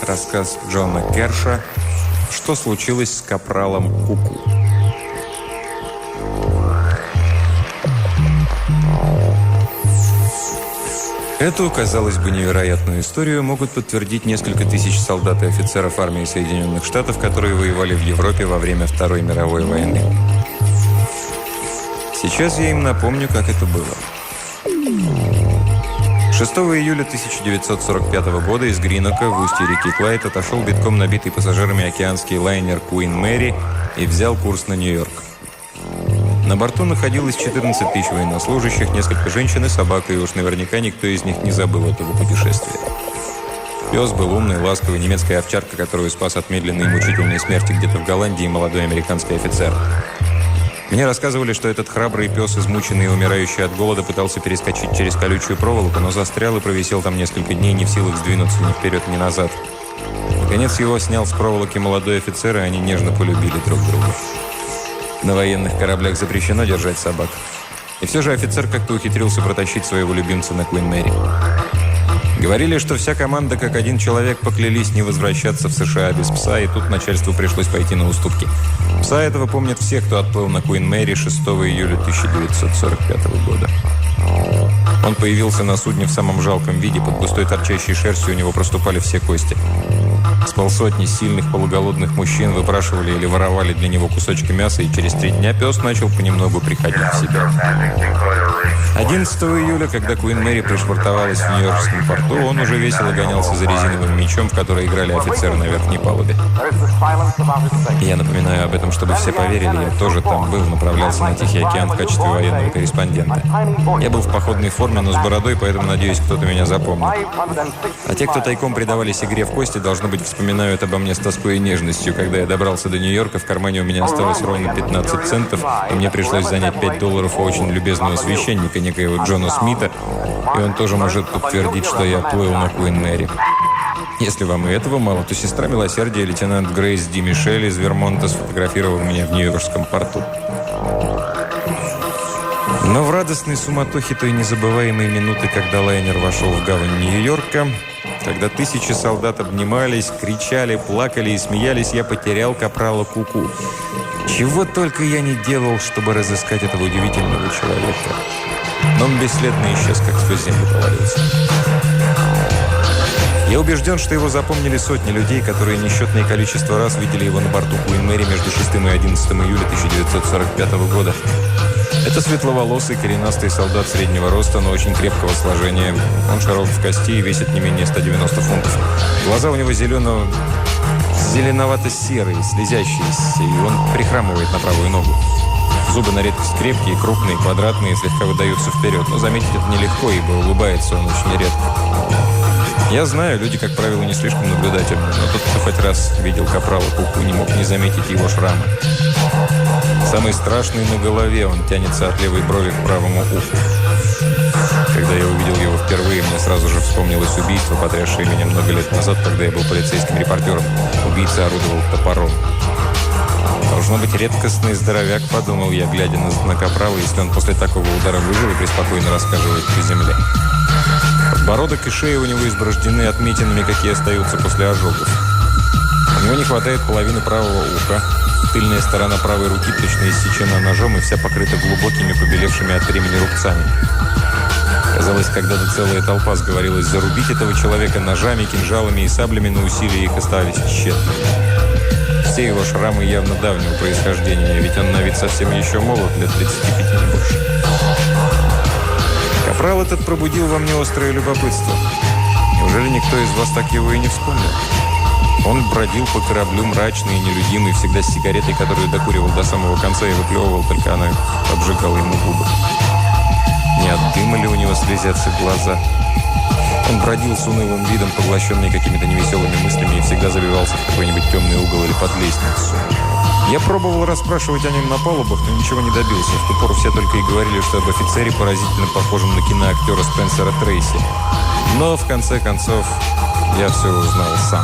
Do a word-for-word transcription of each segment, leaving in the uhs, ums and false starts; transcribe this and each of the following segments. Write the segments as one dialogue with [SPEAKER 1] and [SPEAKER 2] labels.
[SPEAKER 1] рассказ Джона Керша «Что случилось с капралом Куку». Эту, казалось бы, невероятную историю могут подтвердить несколько тысяч солдат и офицеров армии Соединенных Штатов, которые воевали в Европе во время Второй мировой войны. Сейчас я им напомню, как это было. шестого июля тысяча девятьсот сорок пятого года из Гринока в устье реки Клайд отошел битком набитый пассажирами океанский лайнер «Куин Мэри» и взял курс на Нью-Йорк. На борту находилось четырнадцать тысяч военнослужащих, несколько женщин и собак, и уж наверняка никто из них не забыл этого путешествия. Пес был умный, ласковый, немецкая овчарка, которую спас от медленной и мучительной смерти где-то в Голландии молодой американский офицер. Мне рассказывали, что этот храбрый пес, измученный и умирающий от голода, пытался перескочить через колючую проволоку, но застрял и провисел там несколько дней, не в силах сдвинуться ни вперед, ни назад. Наконец его снял с проволоки молодой офицер, и они нежно полюбили друг друга. На военных кораблях запрещено держать собак. И все же офицер как-то ухитрился протащить своего любимца на Куин Мэри. Говорили, что вся команда, как один человек, поклялись не возвращаться в США без пса, и тут начальству пришлось пойти на уступки. Пса этого помнят все, кто отплыл на Куин Мэри шестого июля тысяча девятьсот сорок пятого года. Он появился на судне в самом жалком виде, под густой торчащей шерстью у него проступали все кости. С полсотни сильных полуголодных мужчин выпрашивали или воровали для него кусочки мяса, и через три дня пес начал понемногу приходить в себя. одиннадцатого июля, когда Куин Мэри пришвартовалась в Нью-Йоркском порту, он уже весело гонялся за резиновым мячом, в который играли офицеры на верхней палубе. Я напоминаю об этом, чтобы все поверили, я тоже там был, направлялся на Тихий океан в качестве военного корреспондента. Я был в походной форме, но с бородой, поэтому, надеюсь, кто-то меня запомнит. А те, кто тайком предавались игре в кости, должно быть, вспоминают обо мне с тоской и нежностью. Когда я добрался до Нью-Йорка, в кармане у меня осталось ровно пятнадцать центов, и мне пришлось занять пять долларов у очень любезного священника, некоего Джона Смита, и он тоже может подтвердить, что я плыл на Куин Мэри. Если вам и этого мало, то сестра милосердия, лейтенант Грейс Ди Мишель из Вермонта, сфотографировала меня в Нью-Йоркском порту. Но в радостной суматохе той незабываемой минуты, когда лайнер вошел в гавань Нью-Йорка, когда тысячи солдат обнимались, кричали, плакали и смеялись, я потерял капрала Куку. Чего только я не делал, чтобы разыскать этого удивительного человека. Но он бесследно исчез, как сквозь землю провалился. Я убежден, что его запомнили сотни людей, которые несчетное количество раз видели его на борту Куин Мэри между шестым и одиннадцатым июля тысяча девятьсот сорок пятого года. Это светловолосый, коренастый солдат среднего роста, но очень крепкого сложения. Он широк в кости и весит не менее ста девяноста фунтов. Глаза у него зеленого, зеленовато-серые, слезящиеся, и он прихрамывает на правую ногу. Зубы на редкость крепкие, крупные, квадратные, слегка выдаются вперед. Но заметить это нелегко, ибо улыбается он очень редко. Я знаю, люди, как правило, не слишком наблюдательны, но тот, кто хоть раз видел капрала Куку, не мог не заметить его шрамы. Самый страшный на голове, он тянется от левой брови к правому уху. Когда я увидел его впервые, мне сразу же вспомнилось убийство, потрясшее меня много лет назад, когда я был полицейским репортером. Убийца орудовал топором. Должно быть редкостный здоровяк, подумал я, глядя на, на капрала, если он после такого удара выжил и преспокойно рассказывает по земле. Подбородок и шея у него изброждены отметинами, какие остаются после ожогов. У него не хватает половины правого уха. Тыльная сторона правой руки точно иссечена ножом и вся покрыта глубокими, побелевшими от времени рубцами. Казалось, когда-то целая толпа сговорилась зарубить этого человека ножами, кинжалами и саблями, но усилия их оставались тщетными. Все его шрамы явно давнего происхождения, ведь он на вид совсем еще молод, лет тридцати пяти, не больше. Капрал этот пробудил во мне острое любопытство. Неужели никто из вас так его и не вспомнил? Он бродил по кораблю мрачный и нелюдимый, всегда с сигаретой, которую докуривал до самого конца и выплевывал, только она обжигала ему губы. Не от дыма ли у него слезятся глаза? Он бродил с унылым видом, поглощенный какими-то невеселыми мыслями, и всегда забивался в какой-нибудь темный угол или под лестницу. Я пробовал расспрашивать о нем на палубах, но ничего не добился. В ту пору все только и говорили, что об офицере, поразительно похожем на киноактера Спенсера Трейси. Но, в конце концов, я все узнал сам.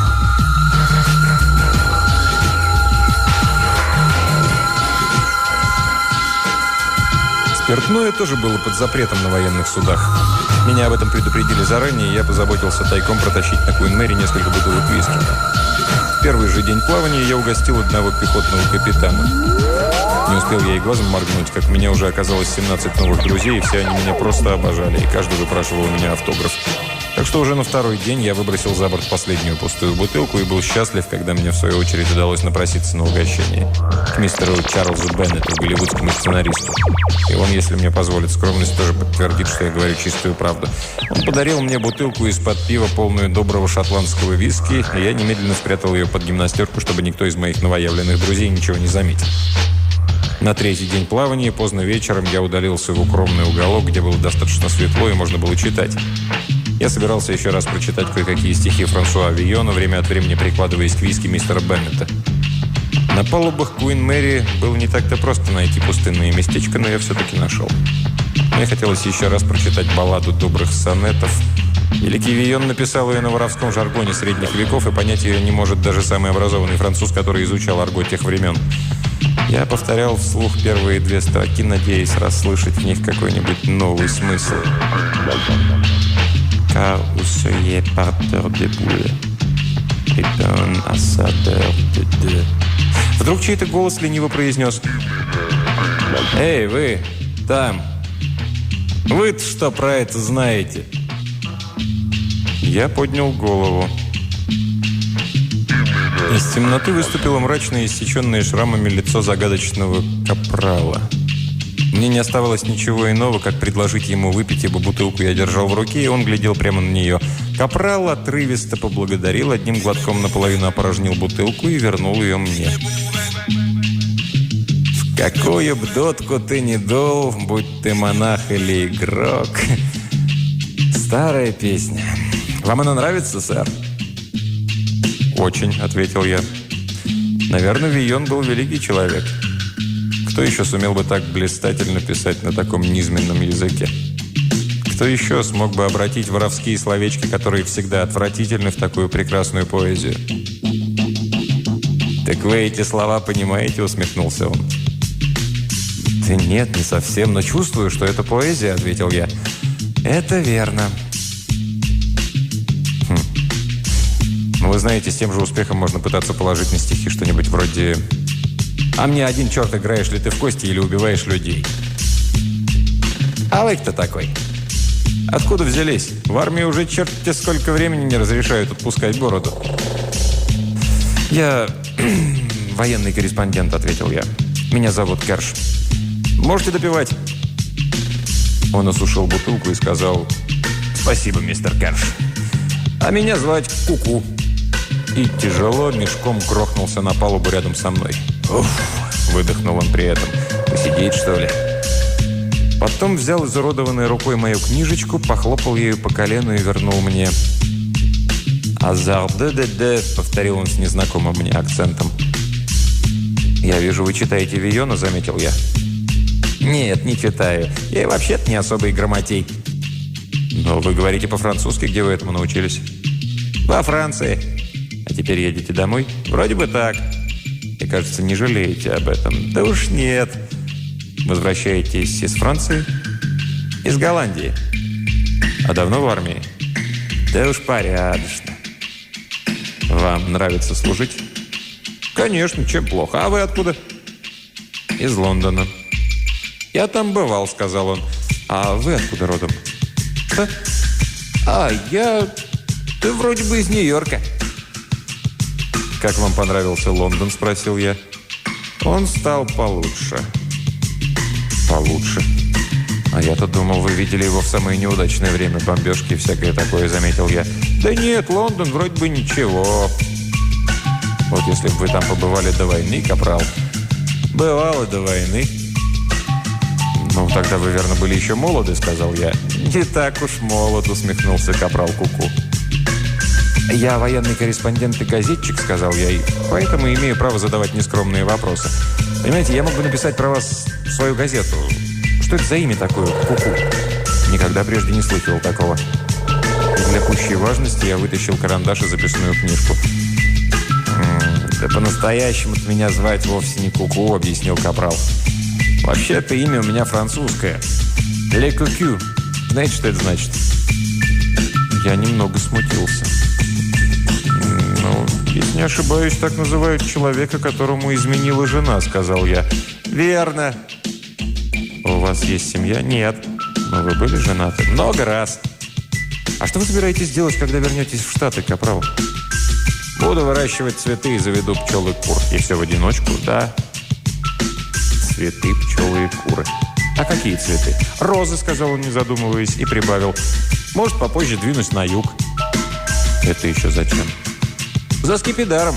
[SPEAKER 1] Спиртное тоже было под запретом на военных судах. Меня об этом предупредили заранее, и я позаботился тайком протащить на Куин-Мэри несколько бутылок виски. В первый же день плавания я угостил одного пехотного капитана. Не успел я и глазом моргнуть, как у меня уже оказалось семнадцать новых друзей, и все они меня просто обожали, и каждый выпрашивал у меня автограф. Так что уже на второй день я выбросил за борт последнюю пустую бутылку и был счастлив, когда мне в свою очередь удалось напроситься на угощение к мистеру Чарльзу Беннету, голливудскому сценаристу. И он, если мне позволит скромность, тоже подтвердит, что я говорю чистую правду. Он подарил мне бутылку из-под пива, полную доброго шотландского виски, и я немедленно спрятал ее под гимнастерку, чтобы никто из моих новоявленных друзей ничего не заметил. На третий день плавания поздно вечером я удалился в укромный уголок, где было достаточно светло и можно было читать. Я собирался еще раз прочитать кое-какие стихи Франсуа Вийона, время от времени прикладываясь к виски мистера Беннета. На палубах Куин-Мэри было не так-то просто найти пустынное местечко, но я все-таки нашел. Мне хотелось еще раз прочитать балладу добрых сонетов. Великий Вийон написал ее на воровском жаргоне средних веков, и понять ее не может даже самый образованный француз, который изучал арго тех времен. Я повторял вслух первые две строки, надеясь расслышать в них какой-нибудь новый смысл. «Car vous seriez porteur de boules et d'un assadeur de deux». Вдруг чей-то голос лениво произнес: «Эй, вы там! Вы-то что про это знаете?» Я поднял голову. Из темноты выступило мрачное, иссеченное шрамами лицо загадочного капрала. Мне не оставалось ничего иного, как предложить ему выпить, ибо бутылку я держал в руке, и он глядел прямо на нее. Капрал отрывисто поблагодарил, одним глотком наполовину опорожнил бутылку и вернул ее мне. «В какую б дотку ты ни дул, будь ты монах или игрок». Старая песня. Вам она нравится, сэр? «Очень», — ответил я. «Наверное, Вийон был великий человек. Кто еще сумел бы так блистательно писать на таком низменном языке? Кто еще смог бы обратить воровские словечки, которые всегда отвратительны, в такую прекрасную поэзию?» «Так вы эти слова понимаете?» — усмехнулся он. «Да нет, не совсем, но чувствую, что это поэзия», — ответил я. «Это верно». Хм. Ну, вы знаете, с тем же успехом можно пытаться положить на стихи что-нибудь вроде «А мне один черт, играешь ли ты в кости или убиваешь людей?» «А вы кто такой? Откуда взялись? В армии уже черт-те сколько времени не разрешают отпускать бороду». «Я военный корреспондент», — ответил я. «Меня зовут Керш. Можете допивать?» Он осушил бутылку и сказал: «Спасибо, мистер Керш. А меня звать Куку». И тяжело мешком грохнулся на палубу рядом со мной. «Уф!» – выдохнул он при этом. «Посидеть, что ли?» Потом взял изуродованной рукой мою книжечку, похлопал ею по колену и вернул мне. «Азар де-де-де», – повторил он с незнакомым мне акцентом. «Я вижу, вы читаете Вийона», – заметил я. «Нет, не читаю. Я и вообще-то не особый грамотей». «Но вы говорите по-французски. Где вы этому научились?» «Во Франции». «А теперь едете домой?» «Вроде бы так». «И, кажется, не жалеете об этом». «Да уж нет». «Возвращаетесь из Франции?» «Из Голландии». «А давно в армии?» «Да уж порядочно». «Вам нравится служить?» «Конечно, чем плохо. А вы откуда?» «Из Лондона». «Я там бывал», — сказал он. «А вы откуда родом?» «Что?» «А, я... Ты вроде бы из Нью-Йорка». «Как вам понравился Лондон?» — спросил я. Он стал получше. «Получше? А я-то думал, вы видели его в самое неудачное время, бомбежки и всякое такое», — заметил я. «Да нет, Лондон вроде бы ничего». «Вот если бы вы там побывали до войны, капрал». «Бывало до войны». «Ну, тогда вы, верно, были еще молоды», — сказал я. «Не так уж молод», — усмехнулся капрал Куку. «Я военный корреспондент и газетчик», — сказал я, «и поэтому имею право задавать нескромные вопросы. Понимаете, я мог бы написать про вас свою газету. Что это за имя такое, Куку? Никогда прежде не слышал такого». И для пущей важности я вытащил карандаш и записную книжку. «Да по-настоящему-то меня звать вовсе не Куку», — объяснил капрал. Вообще, это имя у меня французское. «Le Cocu». Знаете, что это значит? Я немного смутился. «Ну, если не ошибаюсь, так называют человека, которому изменила жена», — сказал я. «Верно». «У вас есть семья?» «Нет». «Но вы были женаты?» «Много раз». «А что вы собираетесь делать, когда вернетесь в Штаты, капрал?» «Буду выращивать цветы и заведу пчел и кур». «И все в одиночку?» «Да». «Цветы, пчелы и куры». «А какие цветы?» «Розы», — сказал он, не задумываясь, и прибавил. «Может, попозже двинусь на юг». «Это еще зачем?» «За скипидаром».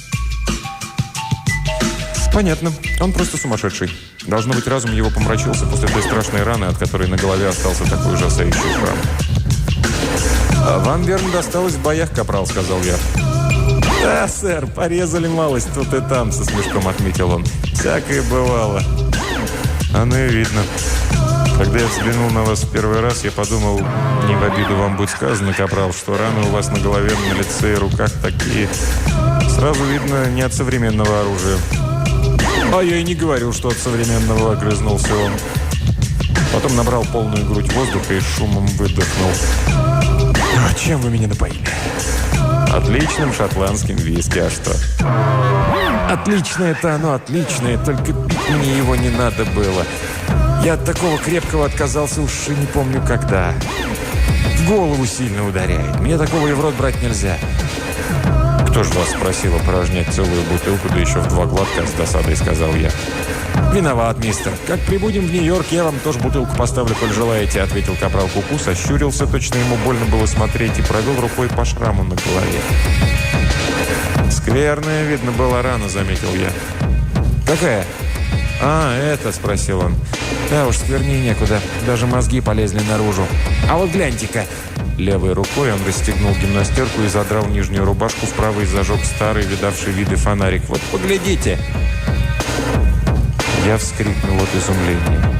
[SPEAKER 1] «Понятно. Он просто сумасшедший. Должно быть, разум его помрачился после той страшной раны, от которой на голове остался такой ужасающий шрам». «А вам, верно, досталось в боях, капрал», — сказал я. «Да, сэр, порезали малость тут и там», — со смешком отметил он. «Всякое бывало». «Оно и видно. Когда я взглянул на вас в первый раз, я подумал, не в обиду вам будет сказано, капрал, что раны у вас на голове, на лице и руках такие. Сразу видно, не от современного оружия». «А я и не говорил, что от современного», — огрызнулся он. Потом набрал полную грудь воздуха и шумом выдохнул. «А чем вы меня напоили?» «Отличным шотландским виски, а что?» «Отличное-то оно, отличное, только пить мне его не надо было. Я от такого крепкого отказался уж и не помню когда. В голову сильно ударяет. Мне такого и в рот брать нельзя». «Кто же вас спросил опорожнять целую бутылку, да еще в два глотка?» — с досадой сказал я. «Виноват, мистер. Как прибудем в Нью-Йорк, я вам тоже бутылку поставлю, коль желаете», — ответил капрал Куку, сощурился, точно ему больно было смотреть, и провел рукой по шраму на голове. «Скверная, видно, была рана», — заметил я. «Какая?» «А, это», — спросил он. «Да уж, сквернее некуда. Даже мозги полезли наружу. А вот гляньте-ка». Левой рукой он расстегнул гимнастерку и задрал нижнюю рубашку вправо и зажег старый, видавший виды фонарик. «Вот, поглядите!» Я вскрикнул от изумления.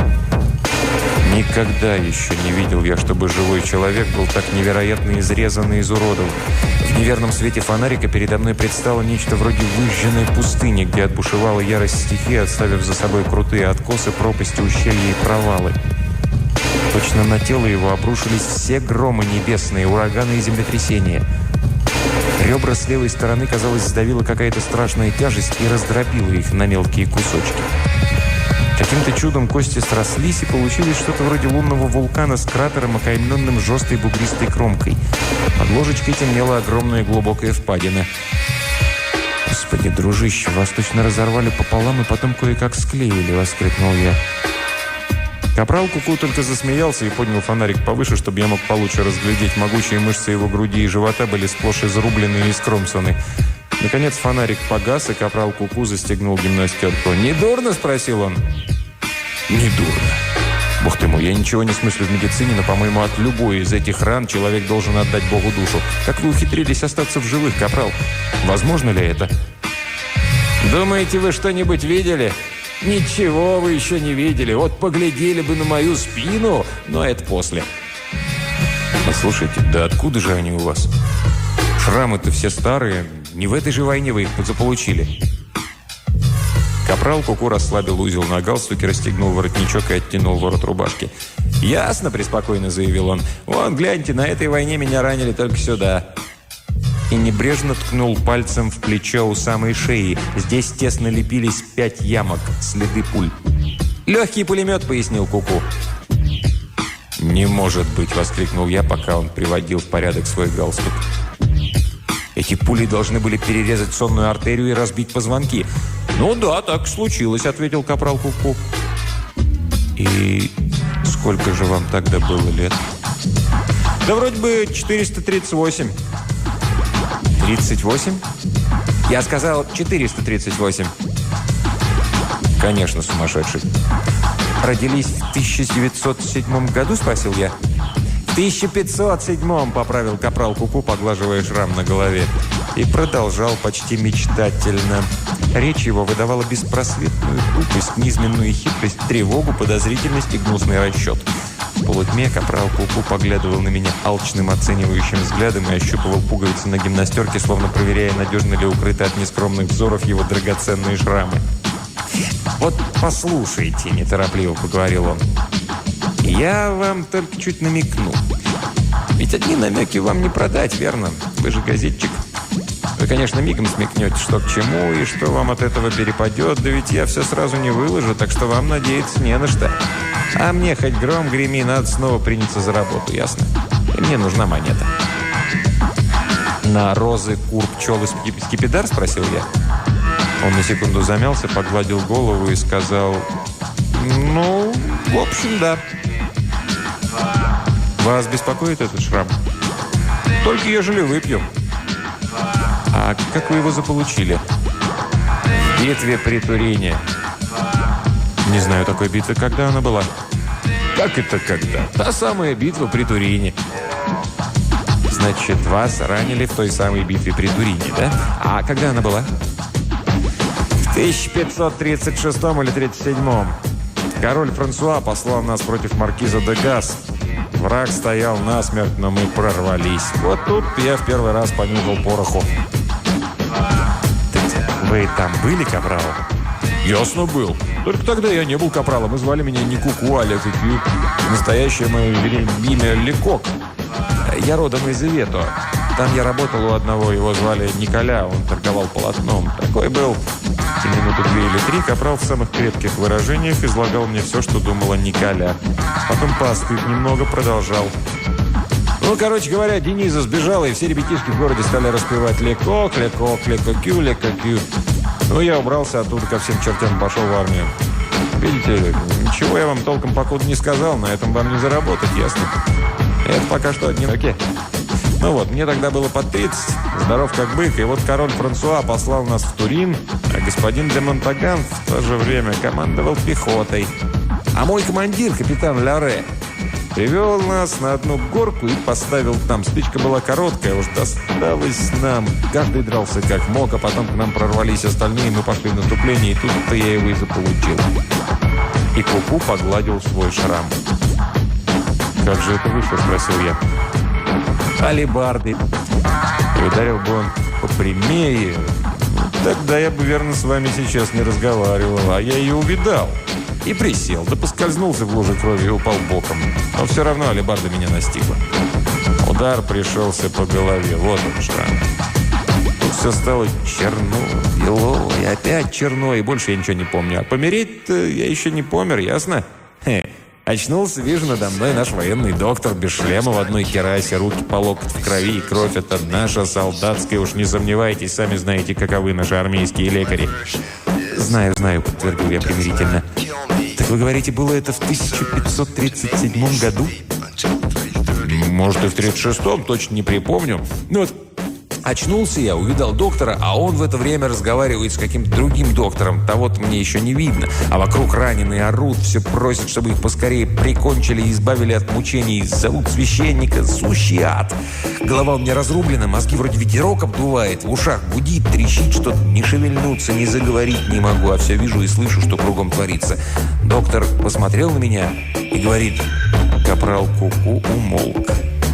[SPEAKER 1] Никогда еще не видел я, чтобы живой человек был так невероятно изрезан и изуродован. В неверном свете фонарика передо мной предстало нечто вроде выжженной пустыни, где отбушевала ярость стихии, оставив за собой крутые откосы, пропасти, ущелья и провалы. Точно на тело его обрушились все громы небесные, ураганы и землетрясения. Ребра с левой стороны, казалось, сдавила какая-то страшная тяжесть и раздробила их на мелкие кусочки. Каким-то чудом кости срослись, и получилось что-то вроде лунного вулкана с кратером, окаймленным жесткой бугристой кромкой. Под ложечкой темнела огромная глубокая впадина. «Господи, дружище, вас точно разорвали пополам и потом кое-как склеили!» — воскликнул я. Капрал Куку только засмеялся и поднял фонарик повыше, чтобы я мог получше разглядеть. Могучие мышцы его груди и живота были сплошь изрублены и скромсаны. Наконец фонарик погас, и капрал Куку застегнул гимнастерку. «Не дурно?» — спросил он. «Не дурно. Бог ты мой, я ничего не смыслю в медицине, но, по-моему, от любой из этих ран человек должен отдать Богу душу. Как вы ухитрились остаться в живых, капрал? Возможно ли это?» «Думаете, вы что-нибудь видели?» «Ничего вы еще не видели. Вот поглядели бы на мою спину, но это после». «Послушайте, да откуда же они у вас? Шрамы-то все старые. Не в этой же войне вы их заполучили». Капрал Куку расслабил узел на галстуке, расстегнул воротничок и оттянул ворот рубашки. «Ясно», — преспокойно заявил он. «Вон, гляньте, на этой войне меня ранили только сюда». И небрежно ткнул пальцем в плечо у самой шеи. Здесь тесно лепились пять ямок, следы пуль. «Легкий пулемет», — пояснил Куку. «Не может быть», — воскликнул я, пока он приводил в порядок свой галстук. «Эти пули должны были перерезать сонную артерию и разбить позвонки». «Ну да, так случилось», — ответил капрал Куку. «И сколько же вам тогда было лет?» «Да вроде бы четыреста тридцать восемь». «тридцать восемь?» «Я сказал четыреста тридцать восемь». «Конечно, сумасшедший». «Родились в тысяча девятьсот седьмом году?» – спросил я. «В тысяча пятьсот седьмом», – поправил капрал Куку, поглаживая шрам на голове. И продолжал почти мечтательно. Речь его выдавала беспросветную тупость, низменную хитрость, тревогу, подозрительность и гнусный расчет. В полутьме капрал Куку поглядывал на меня алчным оценивающим взглядом и ощупывал пуговицы на гимнастерке, словно проверяя, надежно ли укрыты от нескромных взоров его драгоценные шрамы. «Вот послушайте», – неторопливо поговорил он. «Я вам только чуть намекну. Ведь одни намеки вам не продать, верно? Вы же газетчик. Вы, конечно, мигом смекнете, что к чему и что вам от этого перепадет. Да ведь я все сразу не выложу, так что вам надеяться не на что. А мне хоть гром греми, надо снова приняться за работу, ясно? И мне нужна монета». «На розы, кур, пчел и скипидар?» – спросил я. Он на секунду замялся, погладил голову и сказал: «Ну, в общем, да». «Вас беспокоит этот шрам?» «Только ежели выпью». «А как вы его заполучили?» «В битве при Турине». «Не знаю такой битвы. Когда она была?» «Как это когда?» «Та самая битва при Турине». «Значит, вас ранили в той самой битве при Турине, да? А когда она была?» «В тысяча пятьсот тридцать шестом или тридцать седьмом. Король Франсуа послал нас против маркиза де Гас. Враг стоял насмерть, но мы прорвались. Вот тут я в первый раз понюхал пороху». «Так вы там были, капрал?» «Ясно был. Только тогда я не был капралом. И звали меня не Куку, а Лекокю. Настоящее мое имя Лекок. Я родом из Ивето. Там я работал у одного, его звали Николя, он торговал полотном. Такой был». И минуты две или три капрал в самых крепких выражениях излагал мне все, что думала Николя. Потом поостыв немного, продолжал. «Ну, короче говоря, Дениза сбежала, и все ребятишки в городе стали распевать «Лекок, лекок, лекокю, лекокю». Ну, я убрался оттуда, ко всем чертям пошел в армию. Видите, ничего я вам толком покуда не сказал, на этом вам не заработать, ясно? Это пока что одни руки. Ну вот, мне тогда было под тридцать, здоров как бык, и вот король Франсуа послал нас в Турин, а господин де Монтаган в то же время командовал пехотой. А мой командир, капитан Ларе, привел нас на одну горку и поставил там. Стычка была короткая, уж досталось нам. Каждый дрался как мог, а потом к нам прорвались остальные, мы пошли в наступление, и тут-то я его и заполучил». И Куку погладил свой шрам. «Как же это вышло?» – спросил я. «Алебарды. И ударил бы он попрямее, тогда я бы, верно, с вами сейчас не разговаривал, а я ее увидал. И присел, да поскользнулся в луже крови и упал боком. Но все равно алебарда меня настигла. Удар пришелся по голове, вот он шрам. Тут все стало черно, бело, и опять черно, и больше я ничего не помню. А помереть-то я еще не помер, ясно? Хе. Очнулся, вижу, надо мной наш военный доктор без шлема в одной керасе, руки по локоть в крови, и кровь это наша солдатская, уж не сомневайтесь, сами знаете, каковы наши армейские лекари». «Знаю, знаю», — подтвердил я примирительно. «Так вы говорите, было это в тысяча пятьсот тридцать седьмом году?» «Может, и в тридцать шестом, точно не припомню. Ну вот, очнулся я, увидал доктора, а он в это время разговаривает с каким-то другим доктором. Того-то мне еще не видно. А вокруг раненые орут, все просят, чтобы их поскорее прикончили и избавили от мучений. Зовут священника, сущий ад. Голова у меня разрублена, мозги вроде ветерок обдувает, в ушах гудит, трещит что-то, не шевельнуться, не заговорить не могу, а все вижу и слышу, что кругом творится. Доктор посмотрел на меня и говорит: капрал Куку умолк».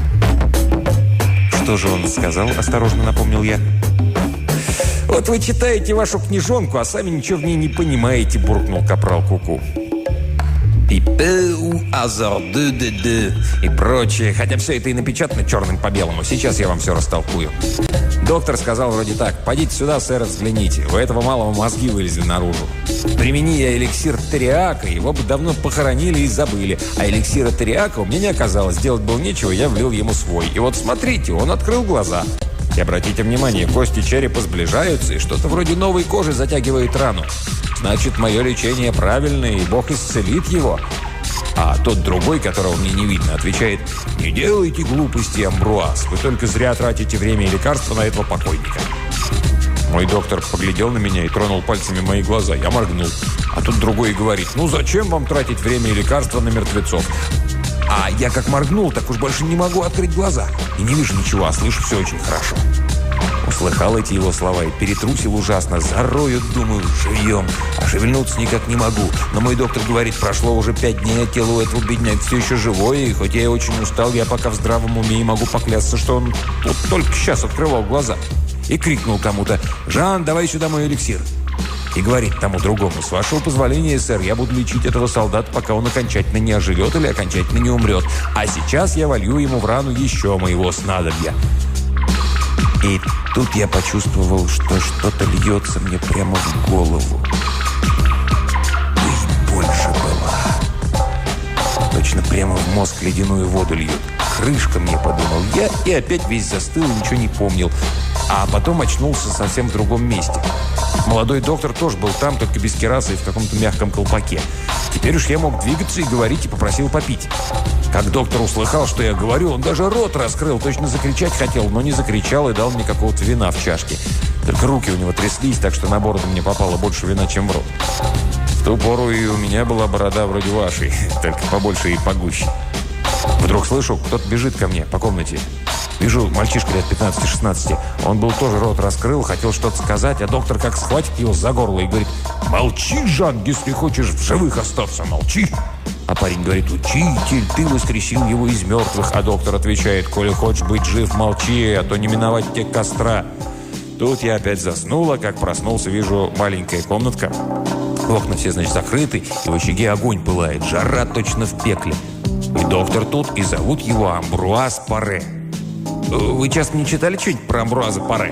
[SPEAKER 1] «Что же он сказал?» – осторожно напомнил я. «Вот вы читаете вашу книжонку, а сами ничего в ней не понимаете», – буркнул капрал Куку. И «пэу, азар, ды-ды-ды» и прочее. Хотя все это и напечатано черным по белому. Сейчас я вам все растолкую. Доктор сказал вроде так: «Пойдите сюда, сэр, взгляните. У этого малого мозги вылезли наружу. Примени я эликсир Териака, его бы давно похоронили и забыли. А эликсира Териака у меня не оказалось. Делать было нечего, я влил ему свой. И вот смотрите, он открыл глаза. И обратите внимание, кости черепа сближаются, и что-то вроде новой кожи затягивает рану. Значит, мое лечение правильное, и Бог исцелит его». А тот другой, которого мне не видно, отвечает: «Не делайте глупости, Амбруаз. Вы только зря тратите время и лекарства на этого покойника». Мой доктор поглядел на меня и тронул пальцами мои глаза. Я моргнул. А тут другой говорит: «Ну зачем вам тратить время и лекарства на мертвецов?» А я как моргнул, так уж больше не могу открыть глаза. И не вижу ничего, а слышу все очень хорошо. Услыхал эти его слова и перетрусил ужасно. Зароют, думаю, живьем. А шевельнуться никак не могу. Но мой доктор говорит: прошло уже пять дней, а тело у этого бедняка все еще живое. И хоть я очень устал, я пока в здравом уме и могу поклясться, что он вот только сейчас открывал глаза. И крикнул кому-то: «Жан, давай сюда мой эликсир».
[SPEAKER 2] и говорит тому другому: «С вашего позволения, сэр, я буду лечить этого солдата, пока он окончательно не оживет или окончательно не умрет. А сейчас я волью ему в рану еще моего снадобья». И тут я почувствовал, что что-то льется мне прямо в голову. И больше была. Точно прямо в мозг ледяную воду льют. Крышка мне, подумал я, и опять весь застыл и ничего не помнил. А потом очнулся совсем в другом месте. Молодой доктор тоже был там, только без кирасы и в каком-то мягком колпаке. Теперь уж я мог двигаться и говорить, и попросил попить. Как доктор услыхал, что я говорю, он даже рот раскрыл, точно закричать хотел, но не закричал и дал мне какого-то вина в чашке. Только руки у него тряслись, так что на бороду мне попало больше вина, чем в рот. В ту пору и у меня была борода вроде вашей, только побольше и погуще. Вдруг слышу, кто-то бежит ко мне по комнате. Вижу, мальчишка лет пятнадцати-шестнадцати. Он был тоже рот раскрыл, хотел что-то сказать, а доктор как схватит его за горло и говорит: «Молчи, Жан, если хочешь в живых остаться, молчи». А парень говорит: «Учитель, ты воскресил его из мертвых». А доктор отвечает: «Коли хочешь быть жив, молчи, а то не миновать тебе костра». Тут я опять заснула, как проснулся, вижу маленькая комнатка. Окна все, значит, закрыты, и в очаге огонь пылает, жара точно в пекле. И доктор тут, и зовут его Амбруаз Паре. Вы часто не читали что-нибудь про Амбруаза Паре?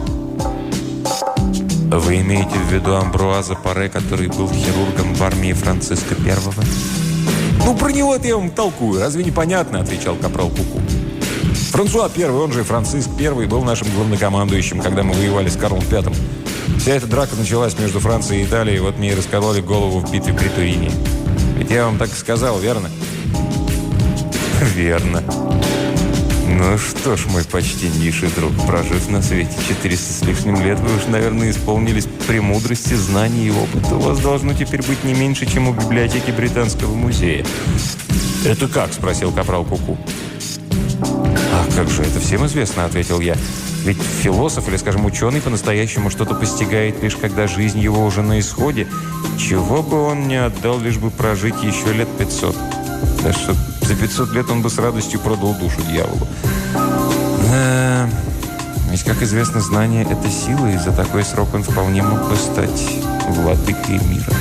[SPEAKER 1] Вы имеете в виду Амбруаза Паре, который был хирургом в армии Франциска Первого?
[SPEAKER 2] Ну, про него-то я вам толкую. Разве непонятно? Отвечал капрал Куку. Франсуа Первый, он же Франциск Первый, был нашим главнокомандующим, когда мы воевали с Карлом Пятым. Вся эта драка началась между Францией и Италией, вот мне и раскололи голову в битве при Турине. Ведь я вам так и сказал, верно?
[SPEAKER 1] Верно. Ну что ж, мой почтеннейший друг, прожив на свете четыреста с лишним лет, вы уж, наверное, исполнились премудрости, знаний и опыта. У вас должно теперь быть не меньше, чем у библиотеки Британского музея.
[SPEAKER 2] «Это как?» – спросил капрал Куку.
[SPEAKER 1] «А как же, это всем известно», – ответил я. «Ведь философ или, скажем, ученый по-настоящему что-то постигает лишь когда жизнь его уже на исходе. Чего бы он не отдал, лишь бы прожить еще лет пятьсот. Так что за пятьсот лет он бы с радостью продал душу дьяволу». Да, ведь, как известно, знание – это сила, и за такой срок он вполне мог бы стать владыкой мира.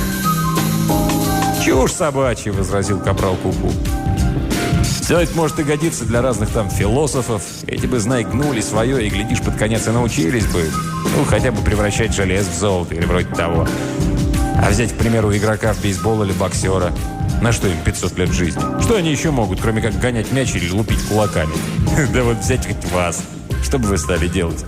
[SPEAKER 2] «Чушь собачья!» – возразил капрал Куку. «Все это может и годиться для разных там философов. Эти бы, знай, гнули свое, и, глядишь, под конец и научились бы. Ну, хотя бы превращать железо в золото или вроде того. А взять, к примеру, игрока в бейсбол или боксера. На что им пятьсот лет жизни? Что они еще могут, кроме как гонять мяч или лупить кулаками? Да вот взять хоть вас. Что бы вы стали делать?»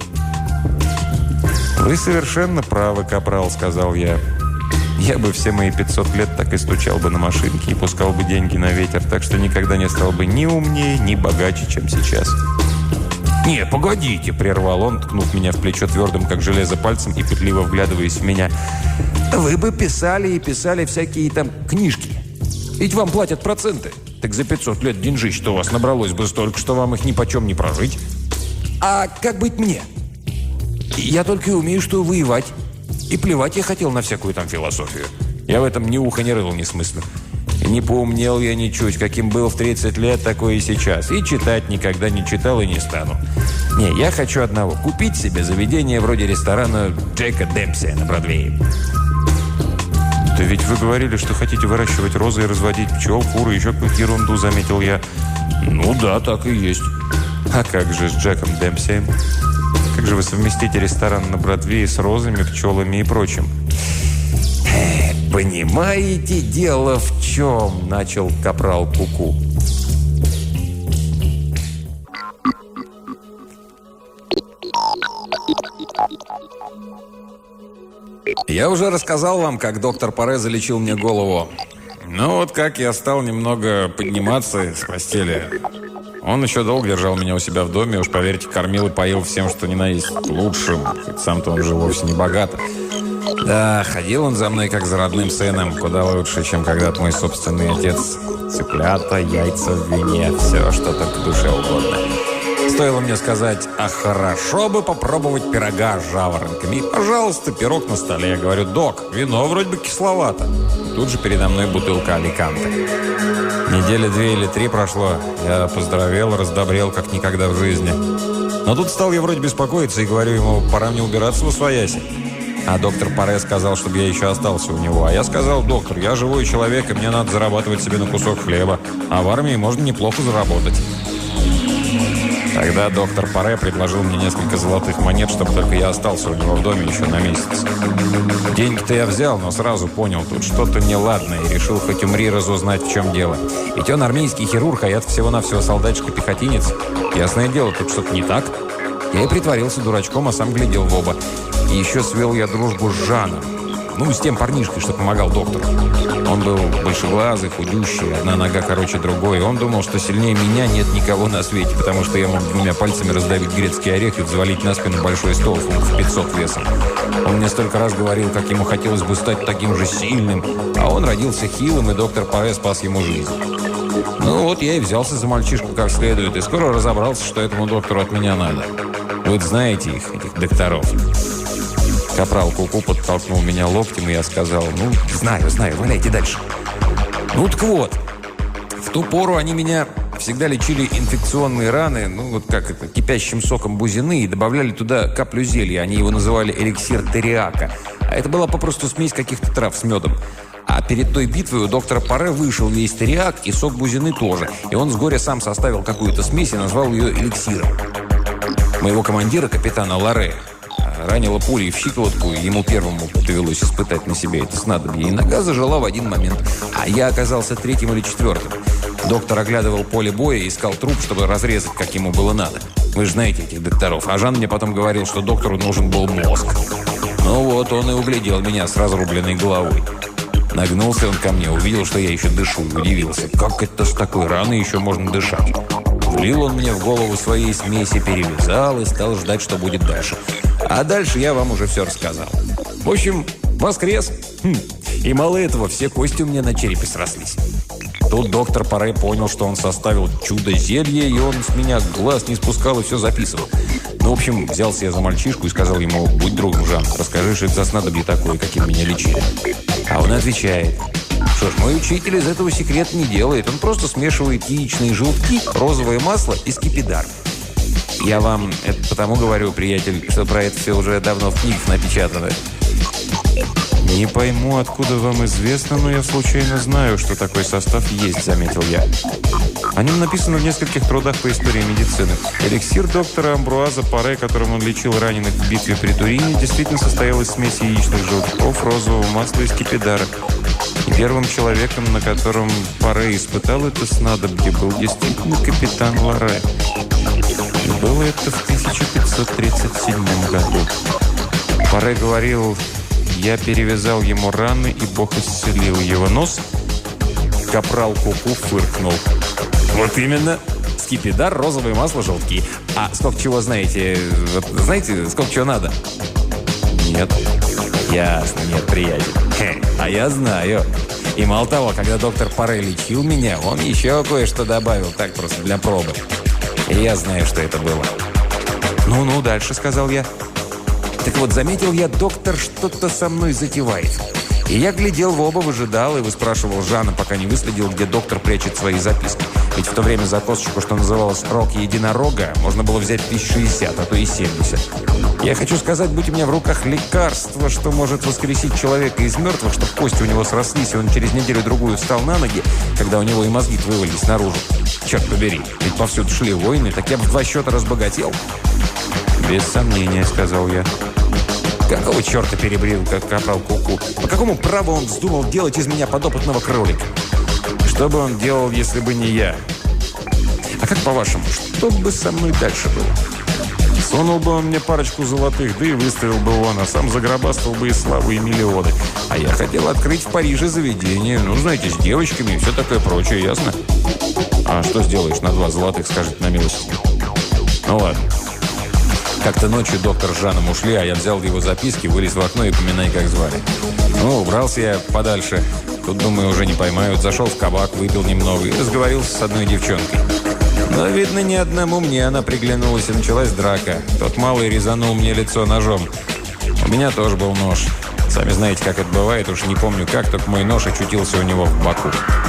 [SPEAKER 1] «Вы совершенно правы, капрал», — сказал я. «Я бы все мои пятьсот лет так и стучал бы на машинке и пускал бы деньги на ветер, так что никогда не стал бы ни умнее, ни богаче, чем сейчас».
[SPEAKER 2] «Не, погодите», — прервал он, ткнув меня в плечо твердым, как железо, пальцем и пытливо вглядываясь в меня. «Вы бы писали и писали всякие там книжки. Ведь вам платят проценты. Так за пятьсот лет деньжищ-то у вас набралось бы столько, что вам их нипочем не прожить. А как быть мне? Я только и умею, что воевать. И плевать я хотел на всякую там философию. Я в этом ни уха, ни рыла не смыслю. И не поумнел я ничуть, каким был в тридцать лет, такой и сейчас. И читать никогда не читал и не стану. Не, я хочу одного. Купить себе заведение вроде ресторана Джека Демпсия на Бродвее».
[SPEAKER 1] «Да ведь вы говорили, что хотите выращивать розы и разводить пчел, куры, еще какую-то ерунду», — заметил я.
[SPEAKER 2] «Ну да, так и есть».
[SPEAKER 1] «А как же с Джеком Демпсием? Как же вы совместите ресторан на Бродвее с розами, пчелами и прочим?»
[SPEAKER 2] «Понимаете, дело в чем?» – начал капрал Куку. «Я уже рассказал вам, как доктор Паре залечил мне голову. Ну вот как я стал немного подниматься с постели. Он еще долго держал меня у себя в доме, уж, поверьте, кормил и поил всем, что ни на есть лучшим, хоть сам-то он жил вовсе не богато. Да, ходил он за мной, как за родным сыном, куда лучше, чем когда-то мой собственный отец. Цыплята, яйца в вине, все, что только душе угодно. Стоило мне сказать: а хорошо бы попробовать пирога с жаворонками. И, пожалуйста, пирог на столе. Я говорю: док, вино вроде бы кисловато. И тут же передо мной бутылка Аликанте. Недели две или три прошло. Я поздоровел, раздобрел, как никогда в жизни. Но тут стал я вроде беспокоиться и говорю ему: пора мне убираться во свояси.
[SPEAKER 1] А доктор Паре сказал, чтобы я еще остался у него. А я сказал: доктор, я живой человек, и мне надо зарабатывать себе на кусок хлеба. А в армии можно неплохо заработать. Тогда доктор Паре предложил мне несколько золотых монет, чтобы только я остался у него в доме еще на месяц. Деньги-то я взял, но сразу понял, тут что-то неладное, и решил хоть умри разузнать, в чем дело. Ведь он армейский хирург, а я всего-навсего солдатишка-пехотинец. Ясное дело, тут что-то не так. Я и притворился дурачком, а сам глядел в оба. И еще свел я дружбу с Жаном. Ну, с тем парнишкой, что помогал доктору. Он был большеглазый, худющий, одна нога короче другой. Он думал, что сильнее меня нет никого на свете, потому что я мог двумя пальцами раздавить грецкий орех и взвалить на спину большой стол фунтов пятьсот весом. Он мне столько раз говорил, как ему хотелось бы стать таким же сильным. А он родился хилым, и доктор Паре спас ему жизнь. Ну вот я и взялся за мальчишку как следует, и скоро разобрался, что этому доктору от меня надо. Вы знаете их, этих докторов. Капрал Ку-Ку подтолкнул меня локтем, и я сказал: ну, знаю, знаю, валяйте дальше. Ну так вот, в ту пору они меня всегда лечили инфекционные раны, ну вот как это, кипящим соком бузины, и добавляли туда каплю зелья. Они его называли эликсир териака. А это была попросту смесь каких-то трав с медом. А перед той битвой у доктора Паре вышел весь териак и сок бузины тоже. И он с горя сам составил какую-то смесь и назвал ее эликсиром. Моего командира, капитана Ларе, ранило пулей в щиколотку, и ему первому довелось испытать на себе это снадобье. И нога зажила в один момент. А я оказался третьим или четвертым. Доктор оглядывал поле боя и искал труп, чтобы разрезать, как ему было надо. Вы же знаете этих докторов. А Жан мне потом говорил, что доктору нужен был мозг. Ну вот, он и углядел меня с разрубленной головой. Нагнулся он ко мне, увидел, что я еще дышу, и удивился. Как это с такой раной еще можно дышать? Влил он мне в голову своей смеси, перевязал и стал ждать, что будет дальше. А дальше я вам уже все рассказал. В общем, воскрес. Хм. И мало этого, все кости у меня на черепе срослись. Тут доктор Паре понял, что он составил чудо-зелье, и он с меня глаз не спускал и все записывал. Ну, в общем, взялся я за мальчишку и сказал ему: будь другом, Жан, расскажи, что это за снадобье такое, каким меня лечили. А он отвечает: что ж, мой учитель из этого секрет не делает. Он просто смешивает яичные желтки, розовое масло и скипидар. Я вам это потому говорю, приятель, что про это все уже давно в книгах напечатано. «Не пойму, откуда вам известно, но я случайно знаю, что такой состав есть», — заметил я. О нем написано в нескольких трудах по истории медицины. Эликсир доктора Амбруаза Паре, которым он лечил раненых в битве при Турине, действительно состоял из смеси яичных желтков, розового масла и скипидара. И первым человеком, на котором Паре испытал это снадобье, был действительно капитан Ларе. И было это в тысяча пятьсот тридцать седьмом году. Паре говорил: я перевязал ему раны, и Бог исцелил его нос. Капрал Ку-Ку фыркнул. Вот именно. Скипидар, розовое масло, желтки. А сколько чего знаете? Вот, знаете, сколько чего надо? Нет. Ясно, нет, приятель. Хе, а я знаю. И мало того, когда доктор Паре лечил меня, он еще кое-что добавил, так просто для пробы. И я знаю, что это было. «Ну-ну, дальше», — сказал я. Так вот, заметил я, доктор что-то со мной затевает. И я глядел в оба, выжидал и выспрашивал Жана, пока не выследил, где доктор прячет свои записки. Ведь в то время за косточку, что называлось «рог единорога», можно было взять тысяч шестьдесят, а то и семьдесят. Я хочу сказать, будь у меня в руках лекарство, что может воскресить человека из мертвых, чтобы кости у него срослись, и он через неделю-другую встал на ноги, когда у него и мозги вывалились наружу. Черт побери, ведь повсюду шли войны, так я бы в два счета разбогател. «Без сомнения», — сказал я. Какого черта перебрил, как капрал Ку-Ку? По какому праву он вздумал делать из меня подопытного кролика? Что бы он делал, если бы не я? А как по-вашему, что бы со мной дальше было? Сунул бы он мне парочку золотых, да и выставил бы он, а сам загробастал бы и славу, и миллионы. А я хотел открыть в Париже заведение, ну, знаете, с девочками и все такое прочее, ясно? А что сделаешь на два золотых, скажет на милость? Ну ладно. Как-то ночью доктор с Жаном ушли, а я взял его записки, вылез в окно и поминай, как звали. Ну, убрался я подальше. Тут, думаю, уже не поймают. Зашел в кабак, выпил немного и разговорился с одной девчонкой. Но, видно, ни одному мне она приглянулась, и началась драка. Тот малый резанул мне лицо ножом. У меня тоже был нож. Сами знаете, как это бывает, уж не помню как, только мой нож очутился у него в боку.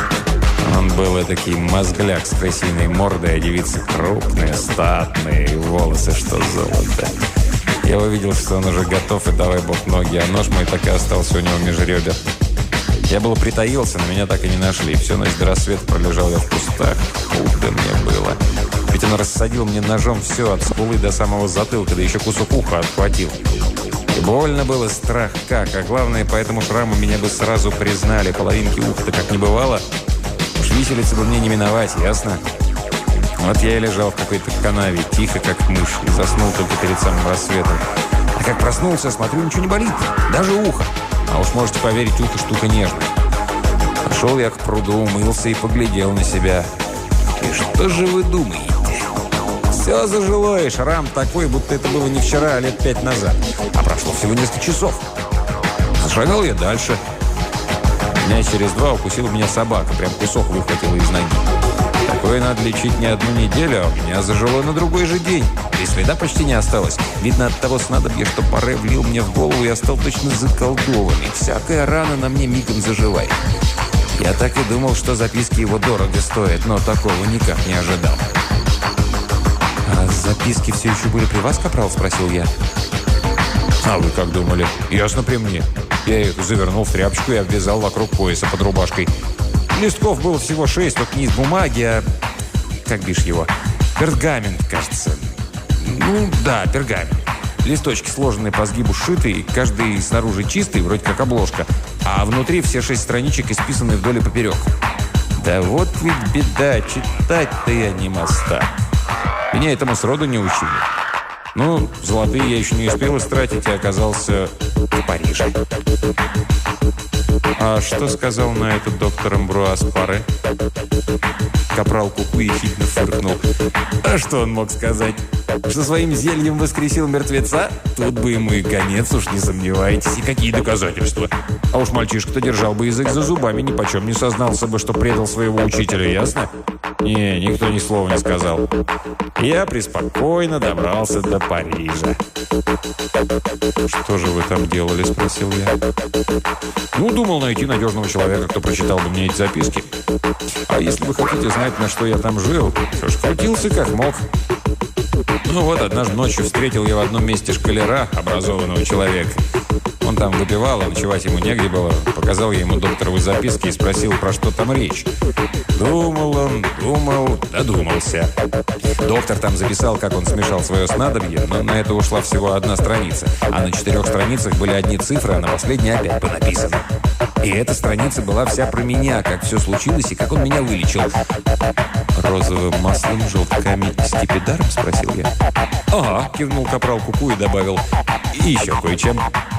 [SPEAKER 1] Он был этакий мозгляк с крысиной мордой, а девицы крупные, статные, волосы что золото. Я увидел, что он уже готов, и давай бог ноги, а нож мой так и остался у него меж ребер. Я был притаился, но меня так и не нашли. Всю ночь до рассвета пролежал я в кустах. Худо мне было. Ведь он рассадил мне ножом все, от скулы до самого затылка, да еще кусок уха отхватил. И больно было, страх как. А главное, по этому шраму меня бы сразу признали. Половинки уха-то как не бывало. Уж виселицы бы мне не миновать, ясно? Вот я и лежал в какой-то канаве, тихо, как мышь, и заснул только перед самым рассветом. А как проснулся, смотрю, ничего не болит, даже ухо. А уж можете поверить, ухо штука нежная. Пошел я к пруду, умылся и поглядел на себя. И что же вы думаете? Все зажило, и шрам такой, будто это было не вчера, а лет пять назад. А прошло всего несколько часов. Зашагал я дальше. Дня через два укусила меня собака, прям кусок выхватила из ноги. Такое надо лечить не одну неделю, а у меня зажило на другой же день. И следа почти не осталось. Видно, от того снадобья, что Паре влил мне в голову, я стал точно заколдованный. Всякая рана на мне мигом заживает. Я так и думал, что записки его дорого стоят, но такого никак не ожидал. «А записки все еще были при вас, капрал?» – спросил я. «А вы как думали?» «Ясно при мне. Я их завернул в тряпочку и обвязал вокруг пояса под рубашкой. Листков было всего шесть, только не из бумаги, а... Как бишь его? Пергамент, кажется. Ну, да, пергамент. Листочки, сложенные по сгибу, сшитые, каждый снаружи чистый, вроде как обложка, а внутри все шесть страничек исписаны вдоль и поперек. Да вот ведь беда, читать-то я не мастак. Меня этому сроду не учили. Ну, золотые я еще не успел истратить и оказался в Париже. А что сказал на это доктор Амбруаз Паре? Капрал Куку ехидно фыркнул. А что он мог сказать? Что своим зельем воскресил мертвеца? Тут бы ему и конец, уж не сомневайтесь. И какие доказательства? А уж мальчишка-то держал бы язык за зубами, ни почем не сознался бы, что предал своего учителя, ясно? Не, никто ни слова не сказал. Я преспокойно добрался до Парижа. «Что же вы там делали?» – спросил я. «Ну, думал найти надежного человека, кто прочитал бы мне эти записки. А если вы хотите знать, на что я там жил, что ж, крутился как мог. Ну вот, однажды ночью встретил я в одном месте школяра, образованного человека. Он там выпивал, а ночевать ему негде было. Показал я ему докторовы записки и спросил, про что там речь. Думал он, думал, додумался. Доктор там записал, как он смешал свое снадобье, но на это ушла всего одна страница. А на четырех страницах были одни цифры, а на последней опять бы написано. И эта страница была вся про меня, как все случилось и как он меня вылечил. «Розовым маслом, желтками и скипидаром?» – спросил я. «Ага», – кивнул капрал Куку и добавил. «И еще кое-чем».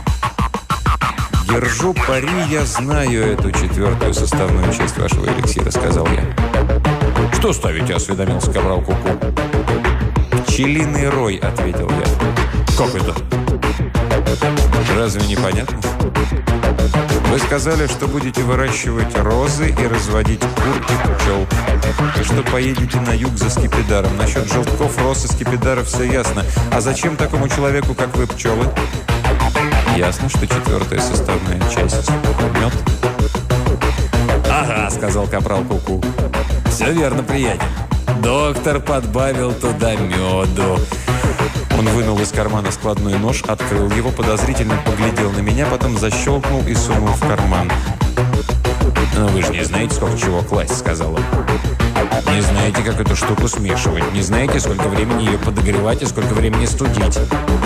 [SPEAKER 1] «Держу пари, я знаю эту четвертую составную часть вашего эликсира», — сказал я. «Что ставите?» — осведомился капрал Куку. «Пчелиный рой», — ответил я. «Как это?» «Разве не понятно? Вы сказали, что будете выращивать розы и разводить кур и пчел, и что поедете на юг за скипидаром. Насчет желтков, роз и скипидаров все ясно. А зачем такому человеку, как вы, пчелы?» «Ясно, что четвертая составная часть – мед». «Ага», – сказал капрал Куку. «Все верно, приятель. Доктор подбавил туда меду». Он вынул из кармана складной нож, открыл его, подозрительно поглядел на меня, потом защелкнул и сунул в карман. «Но вы же не знаете, сколько чего класть», – сказал он. «Не знаете, как эту штуку смешивать, не знаете, сколько времени ее подогревать и сколько времени студить».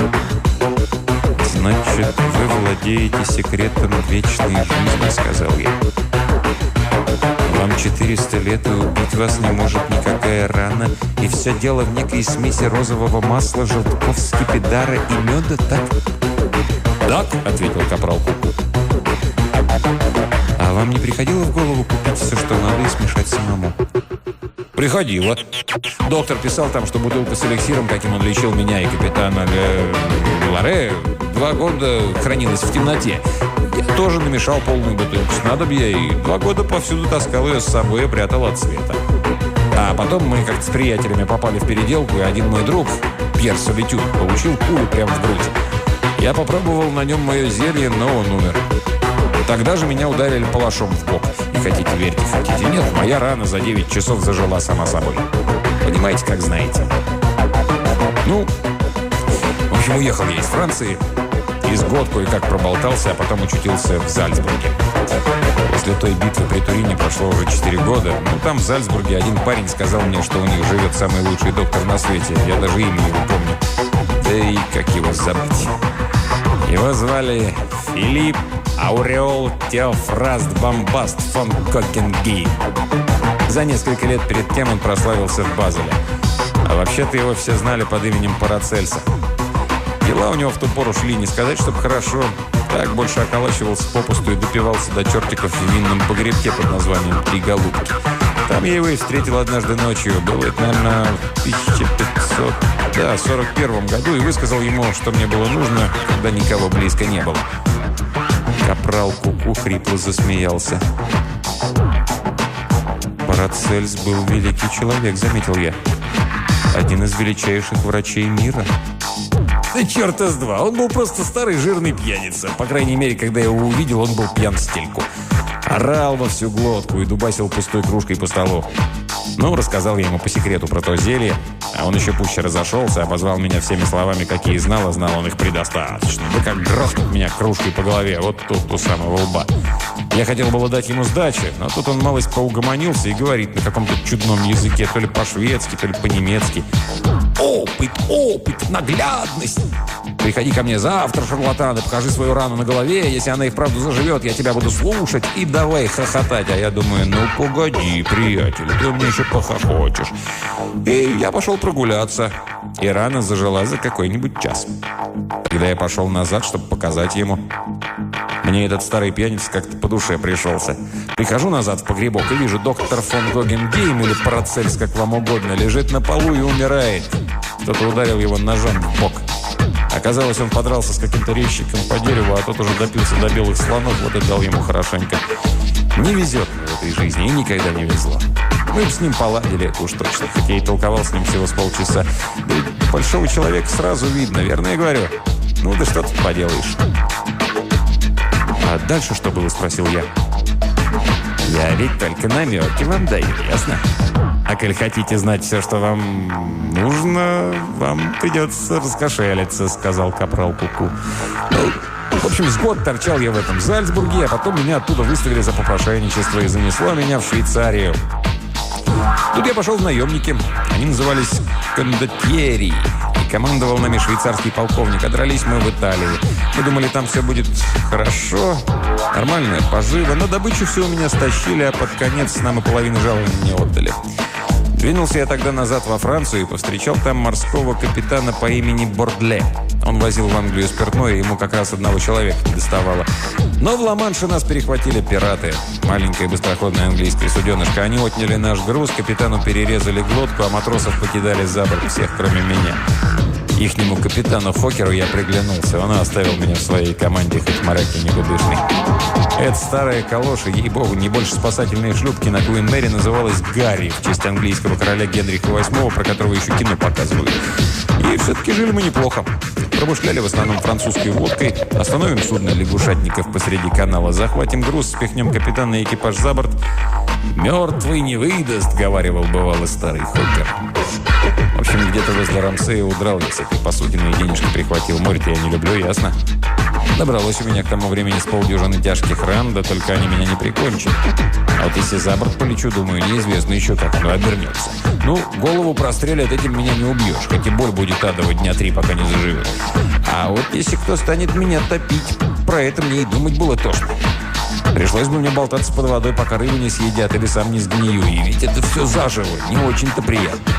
[SPEAKER 1] «Значит, вы владеете секретом вечной жизни», — сказал я. «Вам четыреста лет, и убить вас не может никакая рана, и все дело в некой смеси розового масла, желтков, скипидара и меда, так?» «Так», — ответил капрал Куку. «А вам не приходило в голову купить все, что надо, и смешать самому?» «Приходило. Доктор писал там, что бутылка с эликсиром, каким он лечил меня и капитана Ле... Ларе, два года хранилась в темноте. Я тоже намешал полную бутылку снадобья и два года повсюду таскал ее с собой и прятал от света. А потом мы как-то с приятелями попали в переделку, и один мой друг, Пьер Солитюд, получил пулю прямо в грудь. Я попробовал на нем мое зелье, но он умер. Тогда же меня ударили палашом в бок. И хотите верьте, хотите нет, моя рана за девять часов зажила сама собой. Понимаете, как знаете. Ну,
[SPEAKER 2] общем, уехал я из Франции, и с год кое-как проболтался, а потом очутился в Зальцбурге. После той битвы при Турине прошло уже четыре года. Ну, там, в Зальцбурге, один парень сказал мне, что у них живет самый лучший доктор на свете. Я даже имя его помню. Да и как его забыть? Его звали Филипп Ауреол Теофраст Бомбаст фон Кокенгейм. За несколько лет перед тем он прославился в Базеле. А вообще-то его все знали под именем Парацельса. Дела у него в ту пору шли, не сказать, чтобы хорошо. Так больше околачивался попусту и допивался до чертиков в винном погребке под названием «Три голубки». Там я его и встретил однажды ночью. Было это, наверное, в тысяча пятьсот сорок первом году, и высказал ему, что мне было нужно, когда никого близко не было. Капрал Куку хрипло засмеялся. «Парацельс был великий человек», — заметил я. «Один из величайших врачей мира». Да черта с два. Он был просто старый жирный пьяница. По крайней мере, когда я его увидел, он был пьян в стельку. Орал во всю глотку и дубасил пустой кружкой по столу. Ну, рассказал я ему по секрету про то зелье, а он еще пуще разошелся, обозвал меня всеми словами, какие знал, а знал он их предостаточно. Да как грохнут меня кружкой по голове, вот тут у самого лба. Я хотел было дать ему сдачи, но тут он малость поугомонился и говорит на каком-то чудном языке, то ли по-шведски, то ли по-немецки. «Опыт, опыт, наглядность! Приходи ко мне завтра, шарлатан, и покажи свою рану на голове. Если она и вправду заживет, я тебя буду слушать и давай хохотать». А я думаю, ну погоди, приятель, ты мне еще похохочешь. И я пошел прогуляться, и рана зажила за какой-нибудь час. Когда я пошел назад, чтобы показать ему, мне этот старый пьяница как-то по душе пришелся. Прихожу назад в погребок и вижу, доктор фон Гогенгейм или Парацельс, как вам угодно, лежит на полу и умирает. Кто-то ударил его ножом в бок. Оказалось, он подрался с каким-то резчиком по дереву, а тот уже допился до белых слонов, вот и дал ему хорошенько. Не везет мне в этой жизни, и никогда не везло. Мы бы с ним поладили, это уж точно, хотя и толковал с ним всего с полчаса. Да и большого человека сразу видно, верно я говорю? Ну да что тут поделаешь. «А дальше что было?» – спросил я. «Я ведь только намеки вам даю, ясно? А коль хотите знать все, что вам нужно, вам придется раскошелиться», – сказал капрал Куку. Ну, в общем, с год торчал я в этом Зальцбурге, а потом меня оттуда выставили за попрошайничество и занесло меня в Швейцарию. Тут я пошел в наемники. Они назывались кондотьери. И командовал нами швейцарский полковник. А дрались мы в Италии. Мы думали, там все будет хорошо, нормальная пожива. Но добычу все у меня стащили, а под конец нам и половину жалования не отдали. Двинулся я тогда назад во Францию и повстречал там морского капитана по имени Бордле. Он возил в Англию спиртное, ему как раз одного человека не доставало. Но в Ла-Манше нас перехватили пираты. Маленькая быстроходная английская суденышка. Они отняли наш груз, капитану перерезали глотку, а матросов покидали за борт, всех, кроме меня. Ихнему капитану Хокеру я приглянулся. Он оставил меня в своей команде, хоть моряк и никудышный. Эта старая калоша, ей-богу, не больше спасательной шлюпки на Куин Мэри называлась «Гарри» в честь английского короля Генриха восьмого, про которого еще кино показывали. И все-таки жили мы неплохо. Промышляли в основном французской водкой. Остановим судно лягушатников посреди канала, захватим груз, спихнем капитана и экипаж за борт. «Мертвый не выдаст», — говаривал бывало старый Хокер. В общем, где-то возле Рамсея удрал я с этой посудиной и денежки прихватил. Море-то я не люблю, ясно? Добралось у меня к тому времени с полдюжины тяжких ран, да только они меня не прикончат. А вот если за борт полечу, думаю, неизвестно еще как оно обернется. Ну, голову прострелят, этим меня не убьешь, хоть и боль будет адова дня три, пока не заживет. А вот если кто станет меня топить, про это мне и думать было тошно. Пришлось бы мне болтаться под водой, пока рыбу не съедят или сам не сгнию. И ведь это все заживо, не очень-то приятно.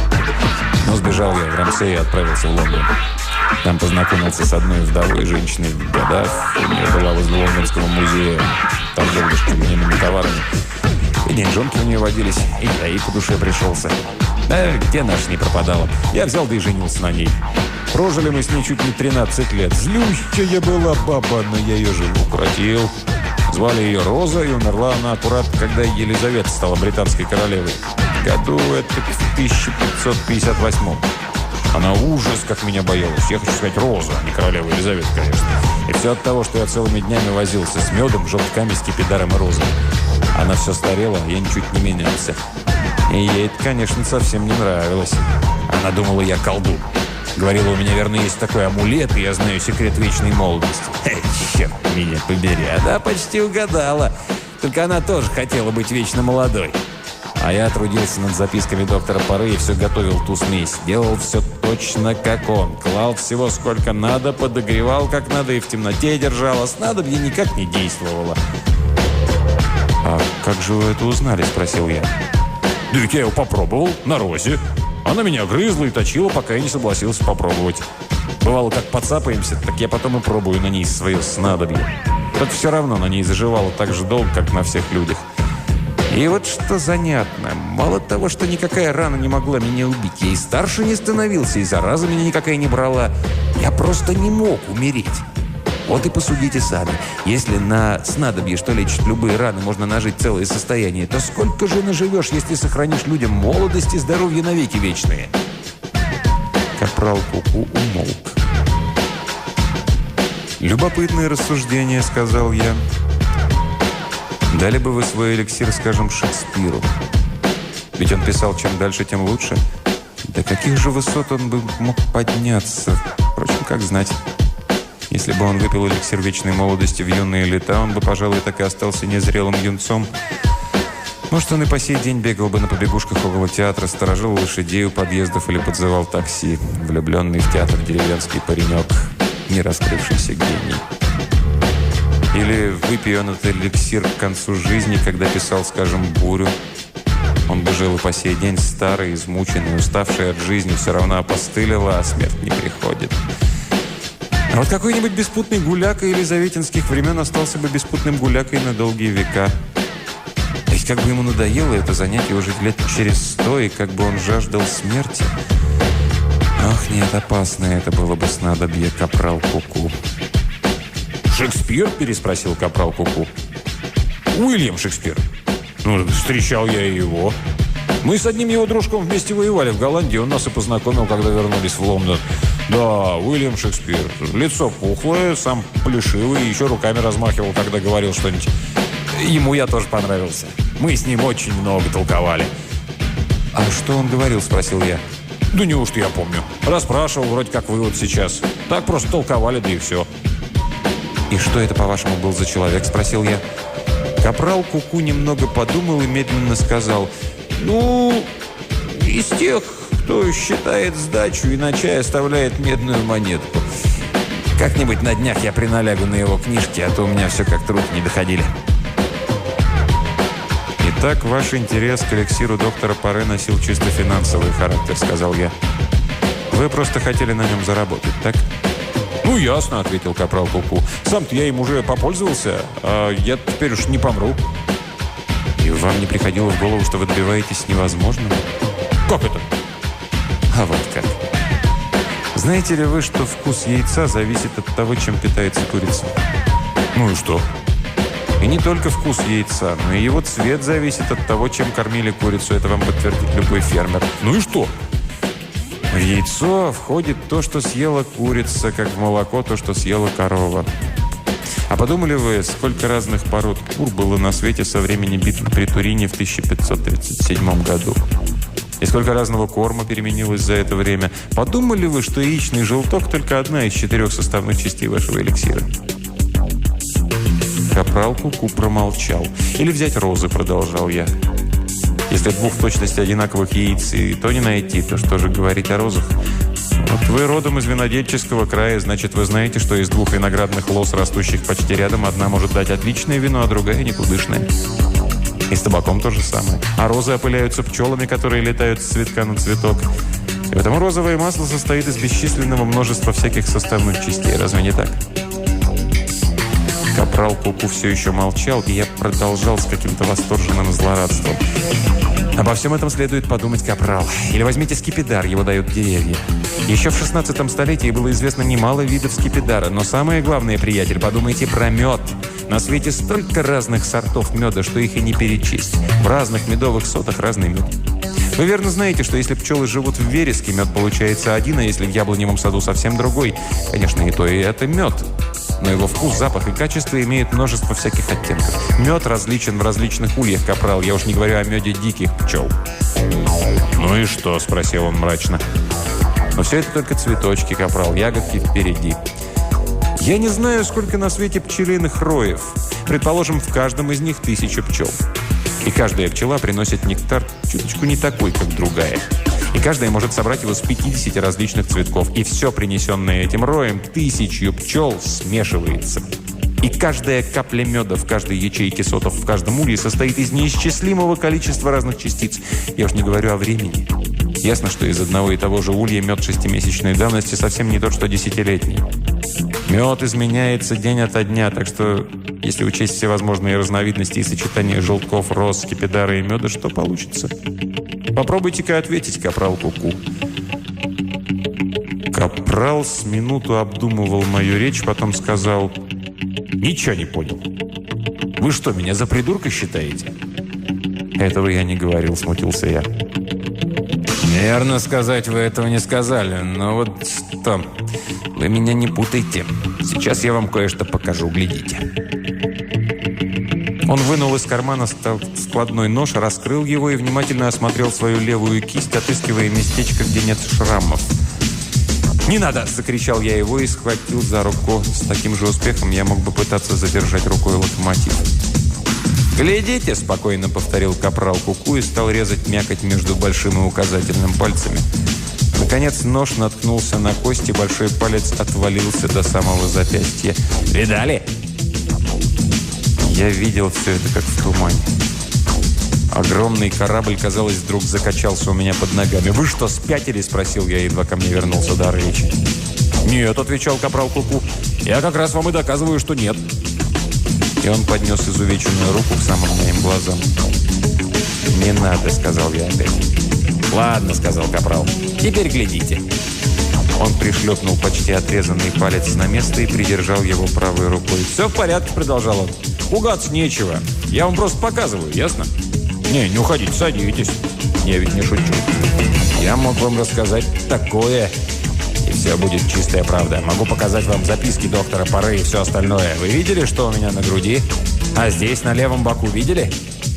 [SPEAKER 2] Но сбежал я в Рамсей и отправился в Лондон. Там познакомился с одной вдовой женщиной в годах. У нее была возле Лондонского музея торговля школьными товарами. И деньжонки у нее водились, и я ей по душе пришелся. А где наша не пропадала? Я взял да и женился на ней. Прожили мы с ней чуть не тринадцать лет. Злющая была баба, но я ее живу укротил. Звали ее Роза, и умерла она аккурат, когда Елизавета стала британской королевой. Году это в тысяча пятьсот пятьдесят восьмом. Она ужас, как меня боялась. Я хочу сказать, Роза, а не королева Елизавета, конечно. И все от того, что я целыми днями возился с медом, желтками, скипидаром и розой. Она все старела, я ничуть не менялся. И ей это, конечно, совсем не нравилось. Она думала, я колдун. Говорила, у меня, верно, есть такой амулет, и я знаю секрет вечной молодости. Эй, черт меня побери, она почти угадала. Только она тоже хотела быть вечно молодой. А я трудился над записками доктора Поры и все готовил ту смесь. Делал все точно как он. Клал всего сколько надо, подогревал как надо и в темноте держал. А снадобье никак не действовало.
[SPEAKER 1] «А как же вы это узнали?» – спросил я.
[SPEAKER 2] Да ведь я его попробовал на розе. Она меня грызла и точила, пока я не согласился попробовать. Бывало, как подцапаемся, так я потом и пробую на ней свое снадобье. Так все равно на ней заживало так же долго, как на всех людях. И вот что занятно. Мало того, что никакая рана не могла меня убить, я и старше не становился, и зараза меня никакая не брала. Я просто не мог умереть. Вот и посудите сами. Если на снадобье, что лечит любые раны, можно нажить целое состояние, то сколько же наживешь, если сохранишь людям молодость и здоровье навеки вечные?
[SPEAKER 1] Капрал Ку-Ку умолк. «Любопытное рассуждение», — сказал я. «Дали бы вы свой эликсир, скажем, Шекспиру. Ведь он писал, чем дальше, тем лучше. До каких же высот он бы мог подняться? Впрочем, как знать. Если бы он выпил эликсир вечной молодости в юные лета, он бы, пожалуй, так и остался незрелым юнцом. Может, он и по сей день бегал бы на побегушках около театра, сторожил лошадей у подъездов или подзывал такси. Влюбленный в театр деревенский паренек, не раскрывшийся гений. Или выпил он этот эликсир к концу жизни, когда писал, скажем, «Бурю». Он бы жил и по сей день старый, измученный, уставший от жизни, все равно опостылило, а смерть не приходит. А вот какой-нибудь беспутный гуляка елизаветинских времен остался бы беспутным гулякой на долгие века. Ведь как бы ему надоело это занятие уже лет через сто, и как бы он жаждал смерти. Ах, нет, опасное это было бы снадобье, капрал Ку-Ку.
[SPEAKER 2] «Шекспир?» – переспросил капрал Ку-Ку. «Уильям Шекспир. Ну, встречал я и его. Мы с одним его дружком вместе воевали в Голландии, он нас и познакомил, когда вернулись в Лондон. Да, Уильям Шекспир. Лицо пухлое, сам плешивый, еще руками размахивал, когда говорил что-нибудь. Ему я тоже понравился. Мы с ним очень много толковали».
[SPEAKER 1] «А что он говорил?» – спросил я.
[SPEAKER 2] «Да неужто я помню. Расспрашивал, вроде как вы вот сейчас. Так просто толковали, да и все».
[SPEAKER 1] «И что это, по-вашему, был за человек?» – спросил я. Капрал Ку-Ку немного подумал и медленно сказал: «Ну, из тех, кто считает сдачу и на чай оставляет медную монетку. Как-нибудь на днях я приналягу на его книжки, а то у меня все как-то руки не доходили». «Итак, ваш интерес к эликсиру доктора Поры носил чисто финансовый характер», – сказал я. «Вы просто хотели на нем заработать, так?»
[SPEAKER 2] «Ну, ясно», — ответил капрал Ку-Ку. «Сам-то я им уже попользовался, а я теперь уж не помру».
[SPEAKER 1] «И вам не приходило в голову, что вы добиваетесь невозможного?»
[SPEAKER 2] «Как это?»
[SPEAKER 1] «А вот как. Знаете ли вы, что вкус яйца зависит от того, чем питается курица?»
[SPEAKER 2] «Ну и что?»
[SPEAKER 1] «И не только вкус яйца, но и его цвет зависит от того, чем кормили курицу. Это вам подтвердит любой фермер».
[SPEAKER 2] «Ну и что?»
[SPEAKER 1] В яйцо входит то, что съела курица, как в молоко то, что съела корова. А подумали вы, сколько разных пород кур было на свете со времени битвы при Турине в тысяча пятьсот тридцать седьмом году? И сколько разного корма переменилось за это время? Подумали вы, что яичный желток только одна из четырех составных частей вашего эликсира? Капрал Ку-Ку промолчал. «Или взять розы», — продолжал я. «Если двух в точности одинаковых яиц и то не найти, то что же говорить о розах? Вот вы родом из винодельческого края, значит, вы знаете, что из двух виноградных лоз, растущих почти рядом, одна может дать отличное вино, а другая никудышное. И с табаком то же самое. А розы опыляются пчелами, которые летают с цветка на цветок. И потому розовое масло состоит из бесчисленного множества всяких составных частей. Разве не так?» Капрал Ку-Ку все еще молчал, и я продолжал с каким-то восторженным злорадством. «Обо всем этом следует подумать, капрал. Или возьмите скипидар, его дают деревья. Еще в шестнадцатом столетии было известно немало видов скипидара, но самое главное, приятель, подумайте про мед. На свете столько разных сортов меда, что их и не перечесть. В разных медовых сотах разный мед. Вы верно знаете, что если пчелы живут в вереске, мед получается один, а если в яблоневом саду совсем другой. Конечно, и то, и это мед. Но его вкус, запах и качество имеют множество всяких оттенков. Мед различен в различных ульях, капрал. Я уж не говорю о меде диких пчел». «Ну и что?» – спросил он мрачно. Но все это только цветочки, капрал, ягодки впереди. Я не знаю, сколько на свете пчелиных роев. Предположим, в каждом из них тысяча пчел. И каждая пчела приносит нектар чуточку не такой, как другая. И каждая может собрать его с пятидесяти различных цветков. И все, принесенное этим роем, тысячью пчел смешивается. И каждая капля меда в каждой ячейке сотов в каждом улье состоит из неисчислимого количества разных частиц. Я уж не говорю о времени. Ясно, что из одного и того же улья мед шестимесячной давности совсем не тот, что десятилетний. Мед изменяется день ото дня, так что, если учесть все возможные разновидности и сочетания желтков, роз, скипидара и меда, что получится? Попробуйте-ка ответить, капрал Ку-ку. Капрал с минуту обдумывал мою речь, потом сказал: «Ничего не понял. Вы что, меня за придурка считаете?» «Этого я не говорил», — смутился я. «Верно сказать, вы этого не сказали, но вот что? Вы меня не путайте. Сейчас я вам кое-что покажу, глядите». Он вынул из кармана складной нож, раскрыл его и внимательно осмотрел свою левую кисть, отыскивая местечко, где нет шрамов. «Не надо!» – закричал я его и схватил за руку. С таким же успехом я мог бы пытаться задержать рукой локомотив. «Глядите!» – спокойно повторил капрал Ку-ку и стал резать мякоть между большим и указательным пальцами. Наконец нож наткнулся на кость, и большой палец отвалился до самого запястья. «Видали?» Я видел все это, как в тумане. Огромный корабль, казалось, вдруг закачался у меня под ногами. «Вы что, спятили?» – спросил я, едва ко мне вернулся дар речи. «Нет», – отвечал капрал Ку-ку. «Я как раз вам и доказываю, что нет». И он поднес изувеченную руку к самым моим глазам. «Не надо», – сказал я опять. «Ладно», – сказал капрал. «Теперь глядите». Он пришлепнул почти отрезанный палец на место и придержал его правой рукой. «Все в порядке», – продолжал он. «Пугаться нечего. Я вам просто показываю, ясно?» «Не, не уходите, садитесь». «Я ведь не шучу. Я мог вам рассказать такое, и все будет чистая правда. Могу показать вам записки доктора Паре и все остальное. Вы видели, что у меня на груди? А здесь, на левом боку, видели?»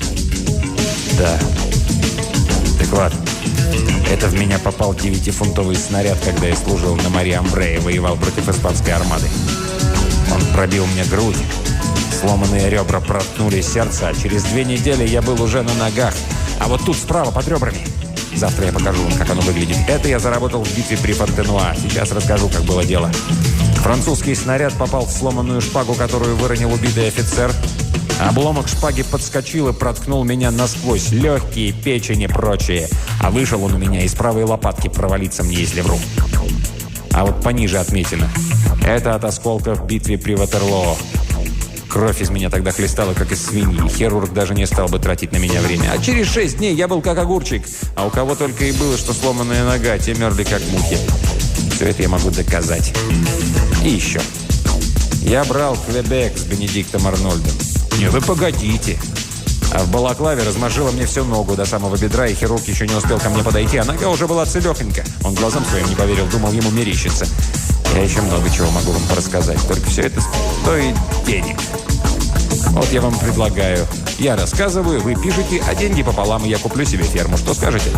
[SPEAKER 1] «Да». «Так вот, это в меня попал девятифунтовый снаряд, когда я служил на Мари-Амбре и воевал против испанской армады. Он пробил мне грудь. Сломанные ребра проткнули сердце, а через две недели я был уже на ногах. А вот тут справа, под ребрами. Завтра я покажу вам, как оно выглядит. Это я заработал в битве при Фонтенуа. Сейчас расскажу, как было дело. Французский снаряд попал в сломанную шпагу, которую выронил убитый офицер. Обломок шпаги подскочил и проткнул меня насквозь. Легкие, печень и прочее. А вышел он у меня из правой лопатки, провалиться мне, если вру. А вот пониже отметина. Это от осколка в битве при Ватерлоо. Кровь из меня тогда хлестала, как из свиньи. Хирург даже не стал бы тратить на меня время. А через шесть дней я был как огурчик. А у кого только и было, что сломанная нога, те мерли как мухи. Все это я могу доказать. И еще. Я брал Квебек с Бенедиктом Арнольдом. Не, вы погодите. А в балаклаве размозжило мне всю ногу до самого бедра, и хирург еще не успел ко мне подойти, а нога уже была целехонька. Он глазам своим не поверил, думал, ему мерещится. Я еще много чего могу вам рассказать, только все это стоит денег. Вот я вам предлагаю. Я рассказываю, вы пишете, а деньги пополам, и я куплю себе ферму. Что скажете?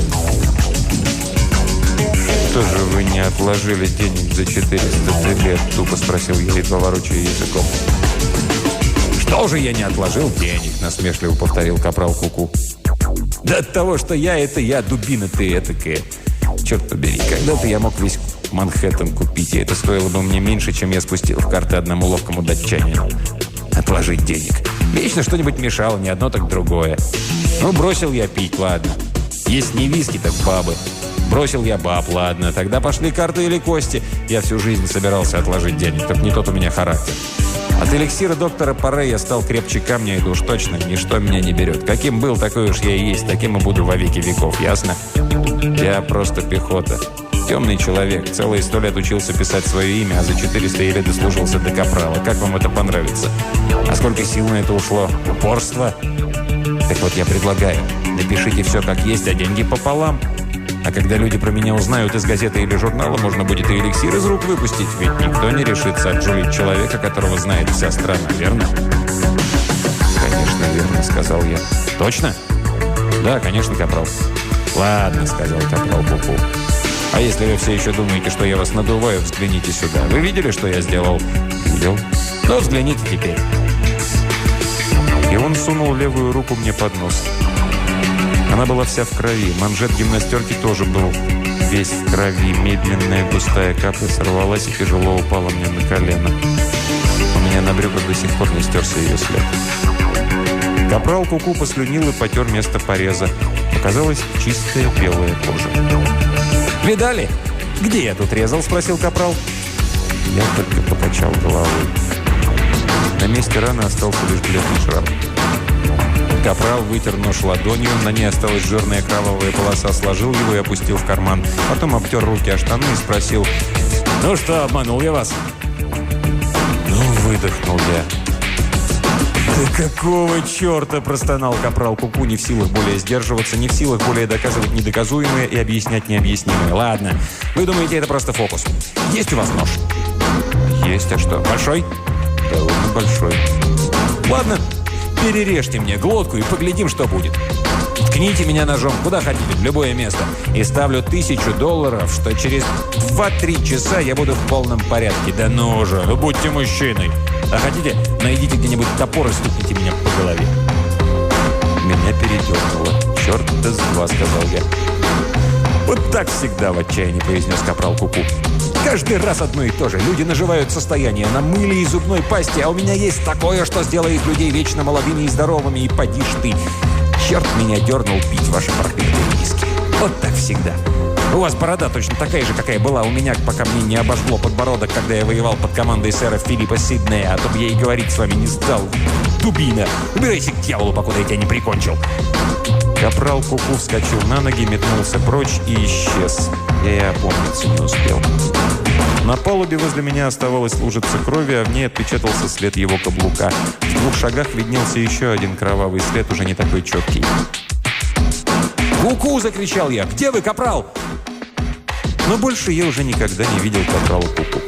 [SPEAKER 1] «Что же вы не отложили денег за четыреста лет?» – тупо спросил я, едва ворочая языком. «Что же я не отложил денег?» – насмешливо повторил капрал Ку-ку. «Да от того, что я – это я, дубина ты этакая. Черт побери, когда-то я мог весь Манхэттен купить, и это стоило бы мне меньше, чем я спустил в карты одному ловкому датчанину. Отложить денег. Вечно что-нибудь мешало, не одно, так другое. Ну, бросил я пить, ладно. Есть не виски, так бабы. Бросил я баб, ладно. Тогда пошли карты или кости. Я всю жизнь собирался отложить денег, так не тот у меня характер. От эликсира доктора Паре я стал крепче камня, и уж точно ничто меня не берет. Каким был, такой уж я и есть, таким и буду во веки веков, ясно? Я просто пехота. Темный человек. Целые сто лет учился писать свое имя, а за четыреста еле дослужился до капрала. Как вам это понравится? А сколько сил на это ушло? Упорство? Так вот, я предлагаю, напишите все как есть, а деньги пополам. А когда люди про меня узнают из газеты или журнала, можно будет и эликсир из рук выпустить, ведь никто не решится отжулить человека, которого знает вся страна, верно? «Конечно, верно», — сказал я. «Точно?» «Да, конечно, капрал». «Ладно», — сказал капрал Ку-ку. А если вы все еще думаете, что я вас надуваю, взгляните сюда. Вы видели, что я сделал?
[SPEAKER 2] Видел.
[SPEAKER 1] Ну, взгляните теперь.
[SPEAKER 2] И он сунул левую руку мне под нос. Она была вся в крови. Манжет гимнастерки тоже был весь в крови. Медленная густая капля сорвалась и тяжело упала мне на колено. У меня на брюках до сих пор не стерся ее след. Капрал Ку-Ку послюнил и потер место пореза. Показалась чистая белая кожа.
[SPEAKER 1] «Видали? Где я тут резал?» – спросил Капрал.
[SPEAKER 2] Я только покачал головой. На месте раны остался лишь бледный шрам.
[SPEAKER 1] Капрал вытер нож ладонью, на ней осталась жирная кровавая полоса, сложил его и опустил в карман. Потом обтер руки о штаны и спросил: «Ну что, обманул я вас?»
[SPEAKER 2] «Ну, выдохнул я».
[SPEAKER 1] «Да какого черта?» – простонал Капрал Ку-Ку, не в силах более сдерживаться, не в силах более доказывать недоказуемое и объяснять необъяснимое. «Ладно, вы думаете, это просто фокус. Есть у вас нож?»
[SPEAKER 2] «Есть, а что?»
[SPEAKER 1] «Большой?»
[SPEAKER 2] «Довольно большой».
[SPEAKER 1] «Ладно, перережьте мне глотку и поглядим, что будет. Ткните меня ножом куда хотите, в любое место. И ставлю тысячу долларов, что через два-три часа я буду в полном порядке. Да ну же, ну будьте мужчиной. А хотите, найдите где-нибудь топор и стукните меня по голове».
[SPEAKER 2] Меня передернуло. «Черт да с два», — сказал я.
[SPEAKER 1] «Вот так всегда в отчаянии», — произнес Капрал Ку-Ку. «Каждый раз одно и то же. Люди наживают состояние на мыле и зубной пасте, а у меня есть такое, что сделает людей вечно молодыми и здоровыми. И поди ж ты. Черт меня дернул пить ваши проклятые виски. Вот так всегда. У вас борода точно такая же, какая была у меня, пока мне не обожгло подбородок, когда я воевал под командой сэра Филиппа Сиднея, а то бы я и говорить с вами не сдал. Дубина! Убирайся к дьяволу, покуда я тебя не прикончил!»
[SPEAKER 2] Капрал Ку-Ку вскочил на ноги, метнулся прочь и исчез. Я и опомниться не успел. На палубе возле меня оставалась лужица крови, а в ней отпечатался след его каблука. В двух шагах виднелся еще один кровавый след, уже не такой четкий.
[SPEAKER 1] «Ку-Ку!» – закричал я. «Где вы, Капрал?»
[SPEAKER 2] Но больше я уже никогда не видел Капрала Ку-Ку.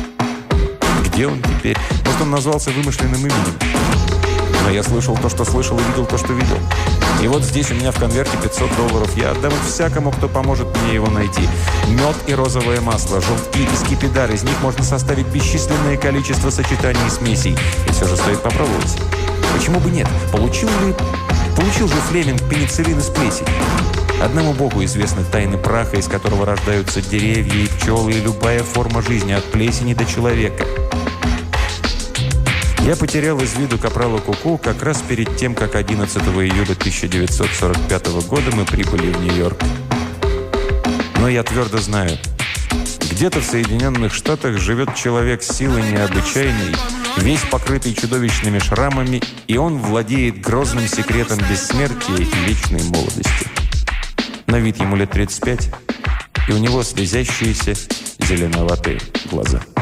[SPEAKER 2] Где он теперь? Может, он назвался вымышленным именем? Но я слышал то, что слышал, и видел то, что видел. И вот здесь у меня в конверте пятьсот долларов. Я отдам их всякому, кто поможет мне его найти. Мед и розовое масло, желтки и скипидар. Из них можно составить бесчисленное количество сочетаний и смесей. И все же стоит попробовать. Почему бы нет? Получил ли... Получил же Флеминг пенициллин из плесени. Одному Богу известны тайны праха, из которого рождаются деревья и пчелы, и любая форма жизни, от плесени до человека. Я потерял из виду Капрала Ку-Ку как раз перед тем, как одиннадцатого июля тысяча девятьсот сорок пятого года мы прибыли в Нью-Йорк. Но я твердо знаю, где-то в Соединенных Штатах живет человек силы необычайной, весь покрытый чудовищными шрамами, и он владеет грозным секретом бессмертия и вечной молодости. На вид ему лет тридцать пять, и у него слезящиеся зеленоватые глаза.